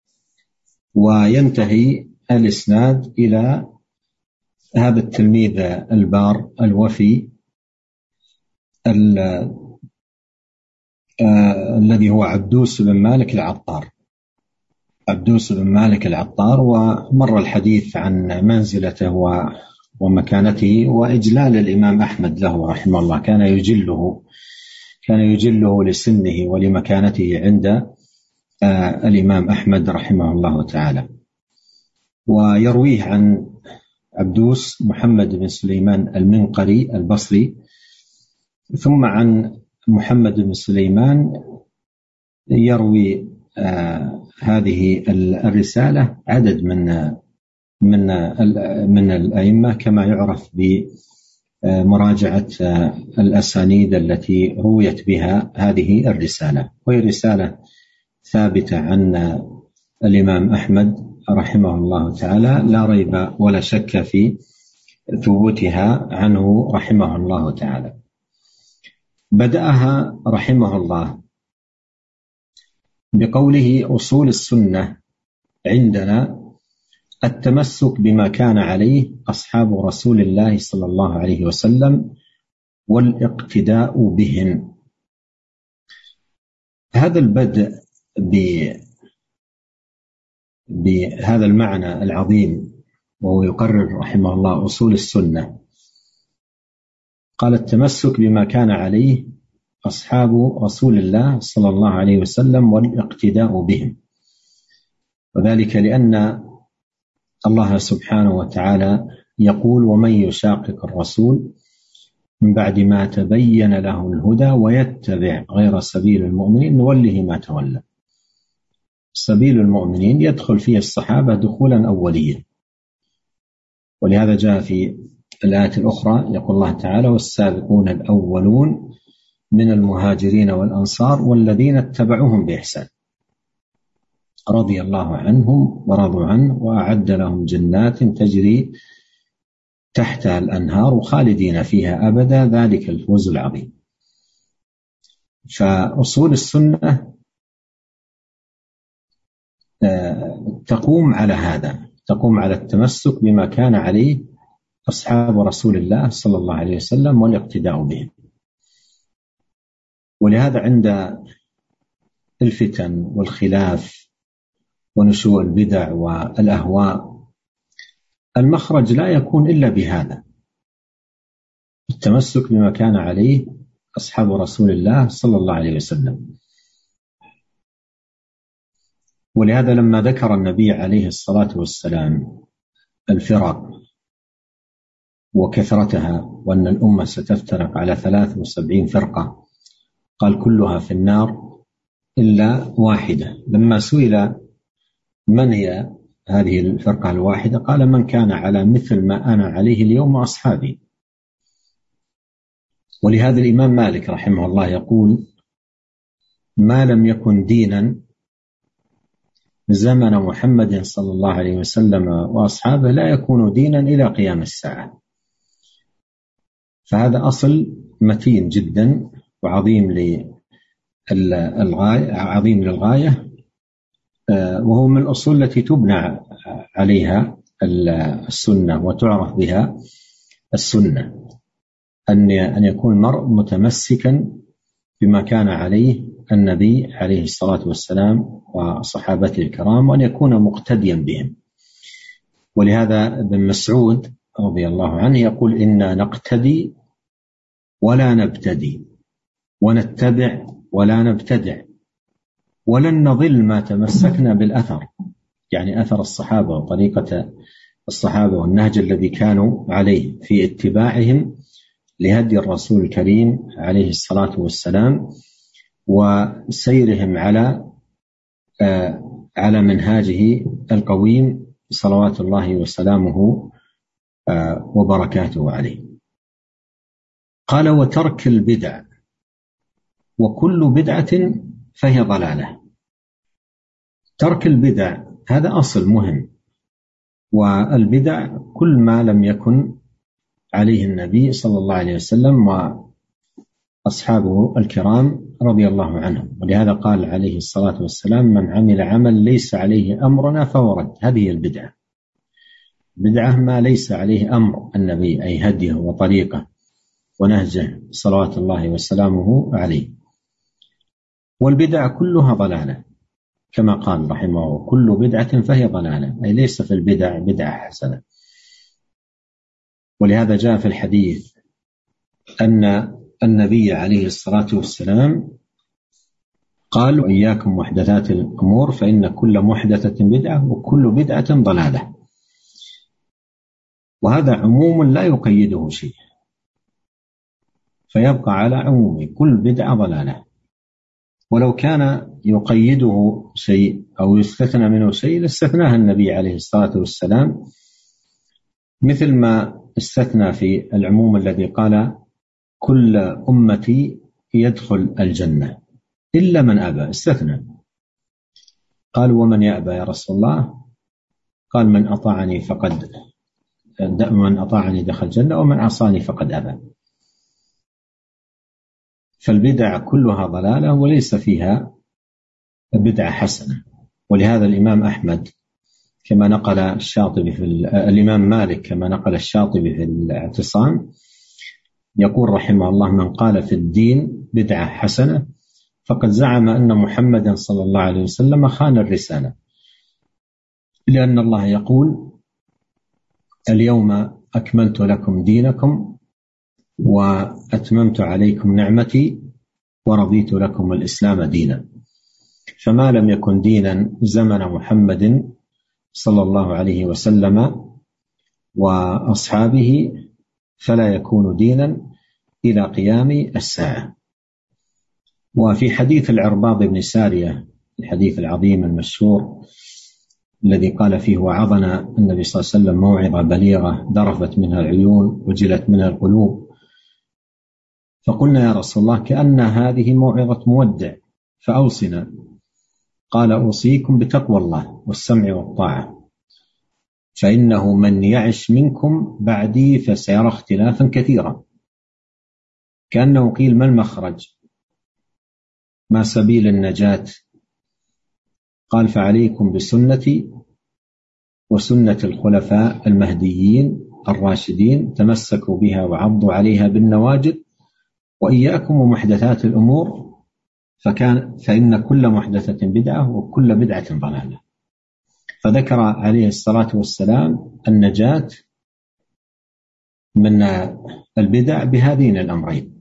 وينتهي الإسناد إلى هذا التلميذ البار الوفي آه الذي هو عبدوس بن مالك العطار عبدوس بن مالك العطار ومر الحديث عن منزلته ومكانته وإجلال الإمام أحمد له رحمه الله. كان يجله كان يجله لسنه ولمكانته عند آه الإمام أحمد رحمه الله تعالى. ويرويه عن عبدوس محمد بن سليمان المنقري البصري، ثم عن محمد بن سليمان يروي آه هذه الرسالة عدد من من من الأئمة كما يعرف بمراجعة الأسانيد التي رويت بها هذه الرسالة، وهي رسالة ثابتة عن الإمام أحمد رحمه الله تعالى لا ريب ولا شك في ثبوتها عنه رحمه الله تعالى. بدأها رحمه الله بقوله أصول السنة عندنا التمسك بما كان عليه أصحاب رسول الله صلى الله عليه وسلم والاقتداء بهم. هذا البدء بهذا المعنى العظيم وهو يقرر رحمه الله أصول السنة، قال التمسك بما كان عليه أصحاب رسول الله صلى الله عليه وسلم والاقتداء بهم، وذلك لأن الله سبحانه وتعالى يقول ومن يشاقق الرسول من بعد ما تبين له الهدى ويتبع غير سبيل المؤمنين نوله ما تولى. سبيل المؤمنين يدخل فيه الصحابة دخولا أوليا، ولهذا جاء في الآية الأخرى يقول الله تعالى والسابقون الأولون من المهاجرين والأنصار والذين اتبعوهم بإحسان رضي الله عنهم ورضوا عنه وأعد لهم جنات تجري تحتها الأنهار خالدين فيها أبدا ذلك الفوز العظيم. فأصول السنة تقوم على هذا، تقوم على التمسك بما كان عليه أصحاب رسول الله صلى الله عليه وسلم والاقتداء بهم. ولهذا عند الفتن والخلاف ونشوء البدع والأهواء المخرج لا يكون إلا بهذا، التمسك بما كان عليه أصحاب رسول الله صلى الله عليه وسلم. ولهذا لما ذكر النبي عليه الصلاة والسلام الفرق وكثرتها وأن الأمة ستفترق على ثلاث وسبعين فرقة قال كلها في النار إلا واحدة، لما سئل من هي هذه الفرقة الواحدة؟ قال: من كان على مثل ما أنا عليه اليوم وأصحابي. ولهذا الإمام مالك رحمه الله يقول: ما لم يكن دينا زمن محمد صلى الله عليه وسلم وأصحابه لا يكون دينا إلى قيام الساعة. فهذا أصل متين جدا وعظيم للغاية عظيم للغاية، وهو من الأصول التي تبنى عليها السنة وتعرف بها السنة، أن أن يكون المرء متمسكا بما كان عليه النبي عليه الصلاة والسلام وصحابته الكرام، وأن يكون مقتديا بهم. ولهذا ابن مسعود رضي الله عنه يقول: إنا نقتدي ولا نبتدي، ونتبع ولا نبتدع، ولن نضل ما تمسكنا بالأثر، يعني أثر الصحابة وطريقة الصحابة والنهج الذي كانوا عليه في اتباعهم لهدي الرسول الكريم عليه الصلاة والسلام، وسيرهم على آه على منهاجه القويم صلوات الله وسلامه آه وبركاته عليه. قال: وترك البدع، وكل بدعة فهي ضلالة. ترك البدع هذا أصل مهم، والبدع كل ما لم يكن عليه النبي صلى الله عليه وسلم وأصحابه الكرام رضي الله عنهم. ولهذا قال عليه الصلاة والسلام: من عمل عمل ليس عليه أمرنا فهو رد. هذه البدعة. بدعة ما ليس عليه أمر النبي، أي هديه وطريقه ونهجه صلوات الله وسلامه عليه. والبدع كلها ضلالة، كما قال رحمه الله: كل بدعة فهي ضلالة، أي ليس في البدع بدعة حسنة. ولهذا جاء في الحديث أن النبي عليه الصلاة والسلام قال: وإياكم محدثات الأمور فإن كل محدثة بدعة وكل بدعة ضلالة. وهذا عموم لا يقيده شيء، فيبقى على عمومه: كل بدعة ضلالة. ولو كان يقيده شيء أو يستثنى منه شيء لاستثناه النبي عليه الصلاة والسلام، مثل ما استثنى في العموم الذي قال: كل أمتي يدخل الجنة إلا من أبى. استثنى، قال: ومن يأبى يا رسول الله؟ قال: من أطاعني فقد من أطاعني دخل الجنة ومن عصاني فقد أبى. فالبدع كلها ضلالة وليس فيها بدعة حسنة. ولهذا الإمام أحمد كما نقل الشاطبي في الإمام مالك كما نقل الشاطبي في الاعتصام يقول رحمه الله: من قال في الدين بدعة حسنة فقد زعم أن محمدا صلى الله عليه وسلم خان الرسالة، لأن الله يقول: اليوم أكملت لكم دينكم وأتممت عليكم نعمتي ورضيت لكم الإسلام دينا. فما لم يكن دينا زمن محمد صلى الله عليه وسلم وأصحابه فلا يكون دينا إلى قيام الساعة. وفي حديث العرباض بن سارية، الحديث العظيم المشهور الذي قال فيه: وعظنا النبي صلى الله عليه وسلم موعظة بليغة ذرفت منها العيون وجلت منها القلوب، فقلنا: يا رسول الله كأن هذه موعظة مودع فأوصنا. قال: أوصيكم بتقوى الله والسمع والطاعة، فإنه من يعش منكم بعدي فسيرى اختلافا كثيرا. كأنه قيل: ما المخرج؟ ما سبيل النجاة؟ قال: فعليكم بسنتي وسنة الخلفاء المهديين الراشدين، تمسكوا بها وعضوا عليها بالنواجذ، وإياكم ومحدثات الأمور فكان فإن كل محدثة بدعة وكل بدعة ضلالة. فذكر عليه الصلاة والسلام النجاة من البدع بهذين الأمرين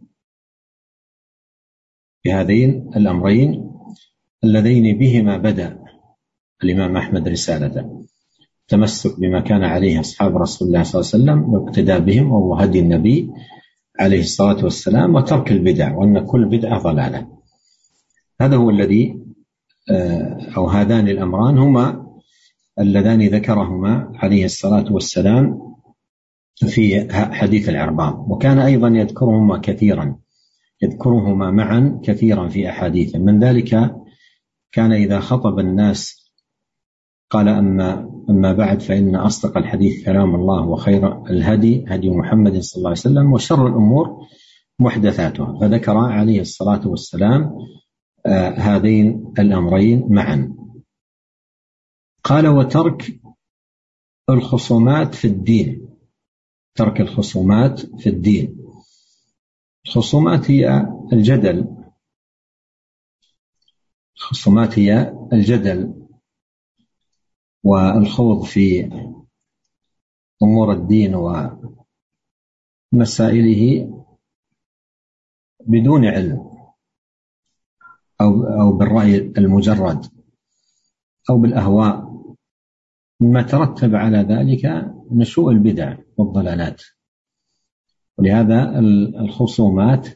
بهذين الأمرين اللذين بهما بدأ الإمام أحمد رسالته: تمسك بما كان عليه أصحاب رسول الله صلى الله عليه وسلم واقتداء بهم وهو هدي النبي عليه الصلاة والسلام، وترك البدع، وأن كل بدعة ضلالة. هذا هو الذي أو هذان الأمران هما اللذان ذكرهما عليه الصلاة والسلام في حديث العرباض، وكان أيضا يذكرهما كثيرا يذكرهما معا كثيرا في أحاديث. من ذلك كان إذا خطب الناس قال: أما, أما بعد فإن أصدق الحديث كلام الله، وخير الهدي هدي محمد صلى الله عليه وسلم، وشر الأمور محدثاتها. فذكر عليه الصلاة والسلام آه هذين الأمرين معا. قال: وترك الخصومات في الدين. ترك الخصومات في الدين. الخصومات هي الجدل الخصومات هي الجدل والخوض في أمور الدين ومسائله بدون علم أو أو بالرأي المجرد أو بالأهواء، مما ترتب على ذلك نشوء البدع والضلالات. ولهذا الخصومات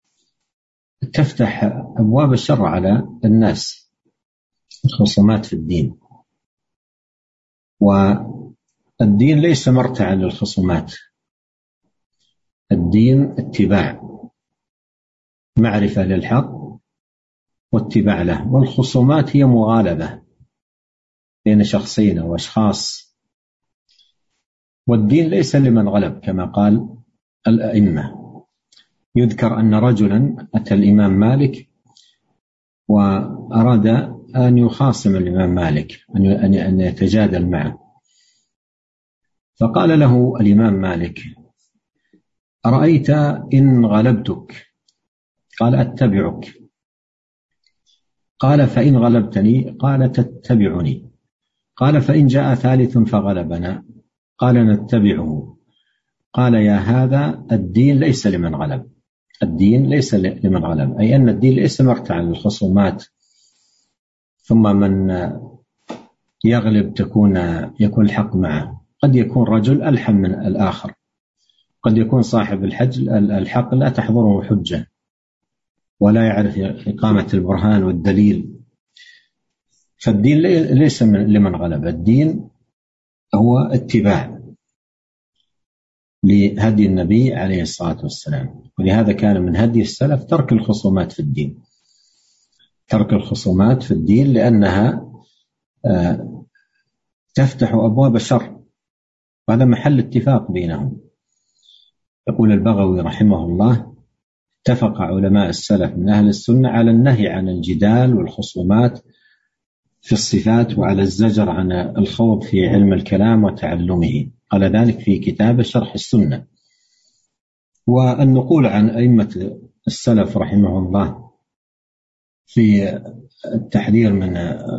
تفتح أبواب الشر على الناس، الخصومات في الدين. والدين ليس مرتعا للخصومات، الدين اتباع، معرفة للحق واتباع له. والخصومات هي مغالبة بين شخصين وأشخاص، والدين ليس لمن غلب كما قال الأئمة. يذكر أن رجلا أتى الإمام مالك وأراد أن يخاصم الإمام مالك، أن يتجادل معه، فقال له الإمام مالك: أرأيت إن غلبتك؟ قال: أتبعك. قال: فإن غلبتني؟ قال: تتبعني. قال: فإن جاء ثالث فغلبنا؟ قال: نتبعه. قال: يا هذا الدين ليس لمن غلب، الدين ليس لمن غلب، أي أن الدين ليس مرتعا للخصومات، ثم من يغلب تكون يكون الحق معه. قد يكون رجل ألحن من الآخر، قد يكون صاحب الحج الحق لا تحضره حجة ولا يعرف إقامة البرهان والدليل. فالدين ليس لمن غلب، الدين هو اتباع لهدي النبي عليه الصلاة والسلام. ولهذا كان من هدي السلف ترك الخصومات في الدين، ترك الخصومات في الدين لأنها تفتح أبواب الشر، وهذا محل اتفاق بينهم. يقول البغوي رحمه الله: اتفق علماء السلف من أهل السنة على النهي عن الجدال والخصومات في الصفات، وعلى الزجر عن الخوض في علم الكلام وتعلمه. قال ذلك في كتاب شرح السنة. والنقول عن أئمة السلف رحمه الله في التحذير من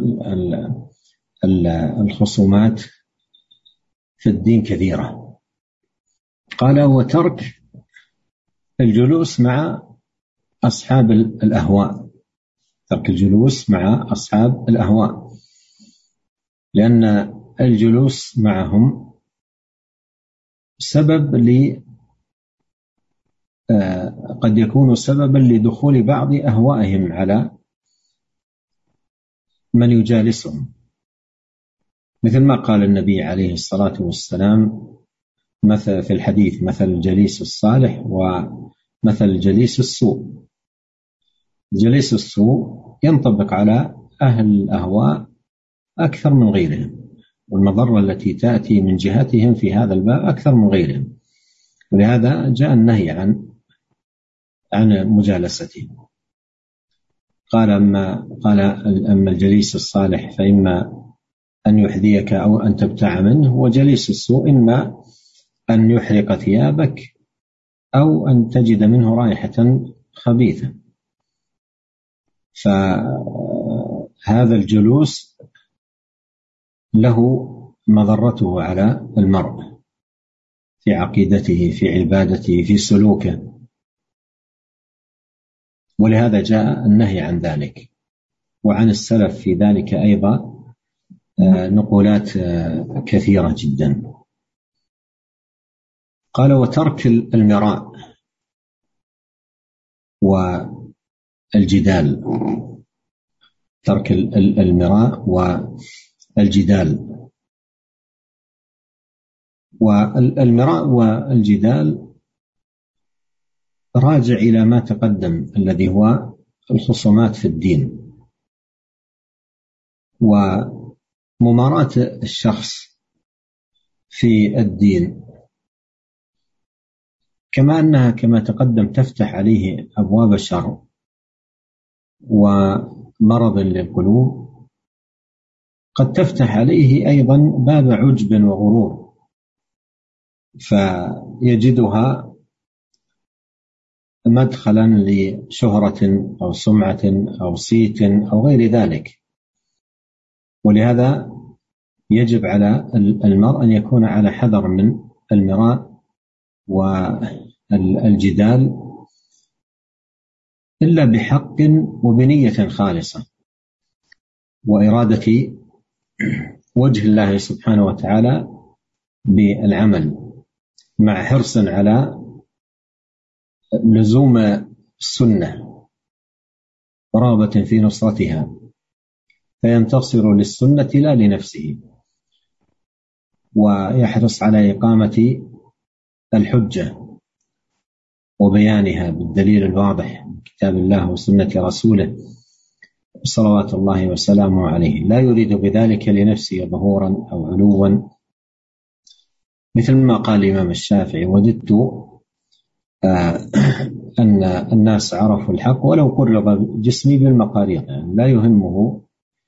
الخصومات في الدين كثيرة. قال: وترك الجلوس مع أصحاب الأهواء. ترك الجلوس مع أصحاب الأهواء، لأن الجلوس معهم سبب ل قد يكون سببا لدخول بعض أهوائهم على من يجالسهم، مثل ما قال النبي عليه الصلاة والسلام مثل في الحديث: مثل الجليس الصالح ومثل الجليس السوء. جليس السوء ينطبق على أهل الأهواء أكثر من غيرهم، والمضرة التي تأتي من جهتهم في هذا الباب أكثر من غيرهم، ولهذا جاء النهي عن عن مجالستهم. قال: أما قال أما الجليس الصالح فإما أن يحذيك أو أن تبتاع منه، وجليس السوء إما أن يحرق ثيابك أو أن تجد منه رائحة خبيثة. فهذا الجلوس له مضرته على المرء في عقيدته، في عبادته، في سلوكه، ولهذا جاء النهي عن ذلك. وعن السلف في ذلك أيضا نقولات كثيرة جدا. قال: وترك المراء والجدال. ترك المراء والجدال والمراء والجدال راجع إلى ما تقدم الذي هو الخصومات في الدين ومماراة الشخص في الدين، كما أنها كما تقدم تفتح عليه أبواب الشر ومرض للقلوب، قد تفتح عليه أيضا باب عجب وغرور، فيجدها مدخلا لشهرة أو سمعة أو صيت أو غير ذلك. ولهذا يجب على المرء أن يكون على حذر من المراء والجدال إلا بحق وبنية خالصة وإرادة وجه الله سبحانه وتعالى بالعمل، مع حرص على لزوم السنة ورغبة في نصرتها، فينتصر للسنة لا لنفسه، ويحرص على إقامة الحجة وبيانها بالدليل الواضح من كتاب الله وسنة رسوله صلوات الله وسلامه عليه، لا يريد بذلك لنفسه ظهورا أو علوا، مثل ما قال الإمام الشافعي: وددت أن الناس عرفوا الحق ولو قرب جسمي بالمقاريض. يعني لا يهمه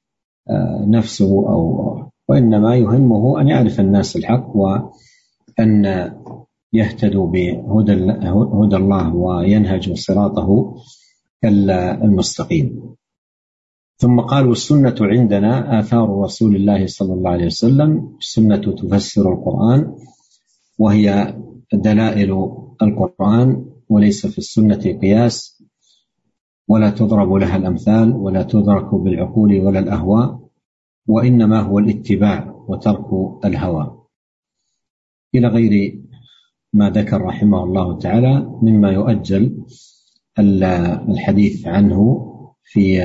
نفسه أو وإنما يهمه أن يعرف الناس الحق وأن يهتدوا بهدى الله وينهجوا صراطه المستقيم. ثم قال: والسنة عندنا آثار رسول الله صلى الله عليه وسلم. السنة تفسر القرآن وهي دلائل القرآن، وليس في السنة قياس ولا تضرب لها الأمثال ولا تدرك بالعقول ولا الأهواء، وإنما هو الاتباع وترك الهوى، إلى غير ما ذكر رحمه الله تعالى مما يؤجل الحديث عنه في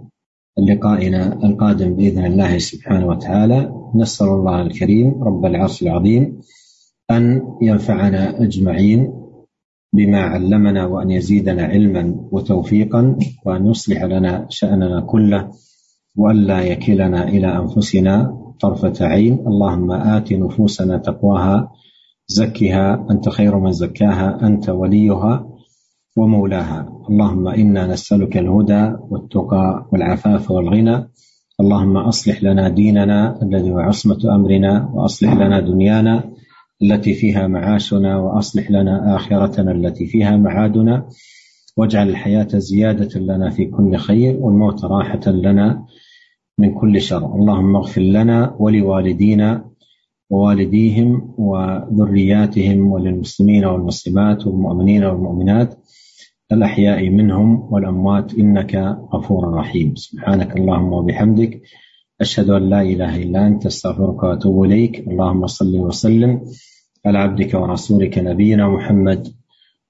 لقائنا القادم بإذن الله سبحانه وتعالى. نسأل الله الكريم رب العرش العظيم أن ينفعنا أجمعين بما علمنا، وأن يزيدنا علما وتوفيقا، وأن يصلح لنا شأننا كله، وأن لا يكلنا إلى أنفسنا طرفة عين. اللهم آت نفوسنا تقواها، زكها أنت خير من زكاها، أنت وليها ومولاها. اللهم إنا نسألك الهدى والتقى والعفاف والغنى. اللهم أصلح لنا ديننا الذي هو عصمة أمرنا، وأصلح لنا دنيانا التي فيها معاشنا، وأصلح لنا آخرتنا التي فيها معادنا، واجعل الحياة زيادة لنا في كل خير، والموت راحة لنا من كل شر. اللهم اغفر لنا ولوالدينا ووالديهم وذرياتهم، وللمسلمين والمسلمات والمؤمنين والمؤمنات الأحياء منهم والأموات، إنك غفور رحيم. سبحانك اللهم وبحمدك، أشهد أن لا إله إلا أنت، استغفرك وأتوب إليك. اللهم صل وسلم على عبدك ورسولك نبينا محمد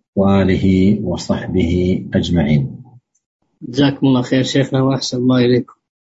وآله وصحبه أجمعين. جزاكم الله خير شيخنا، وأحسن الله إليكم.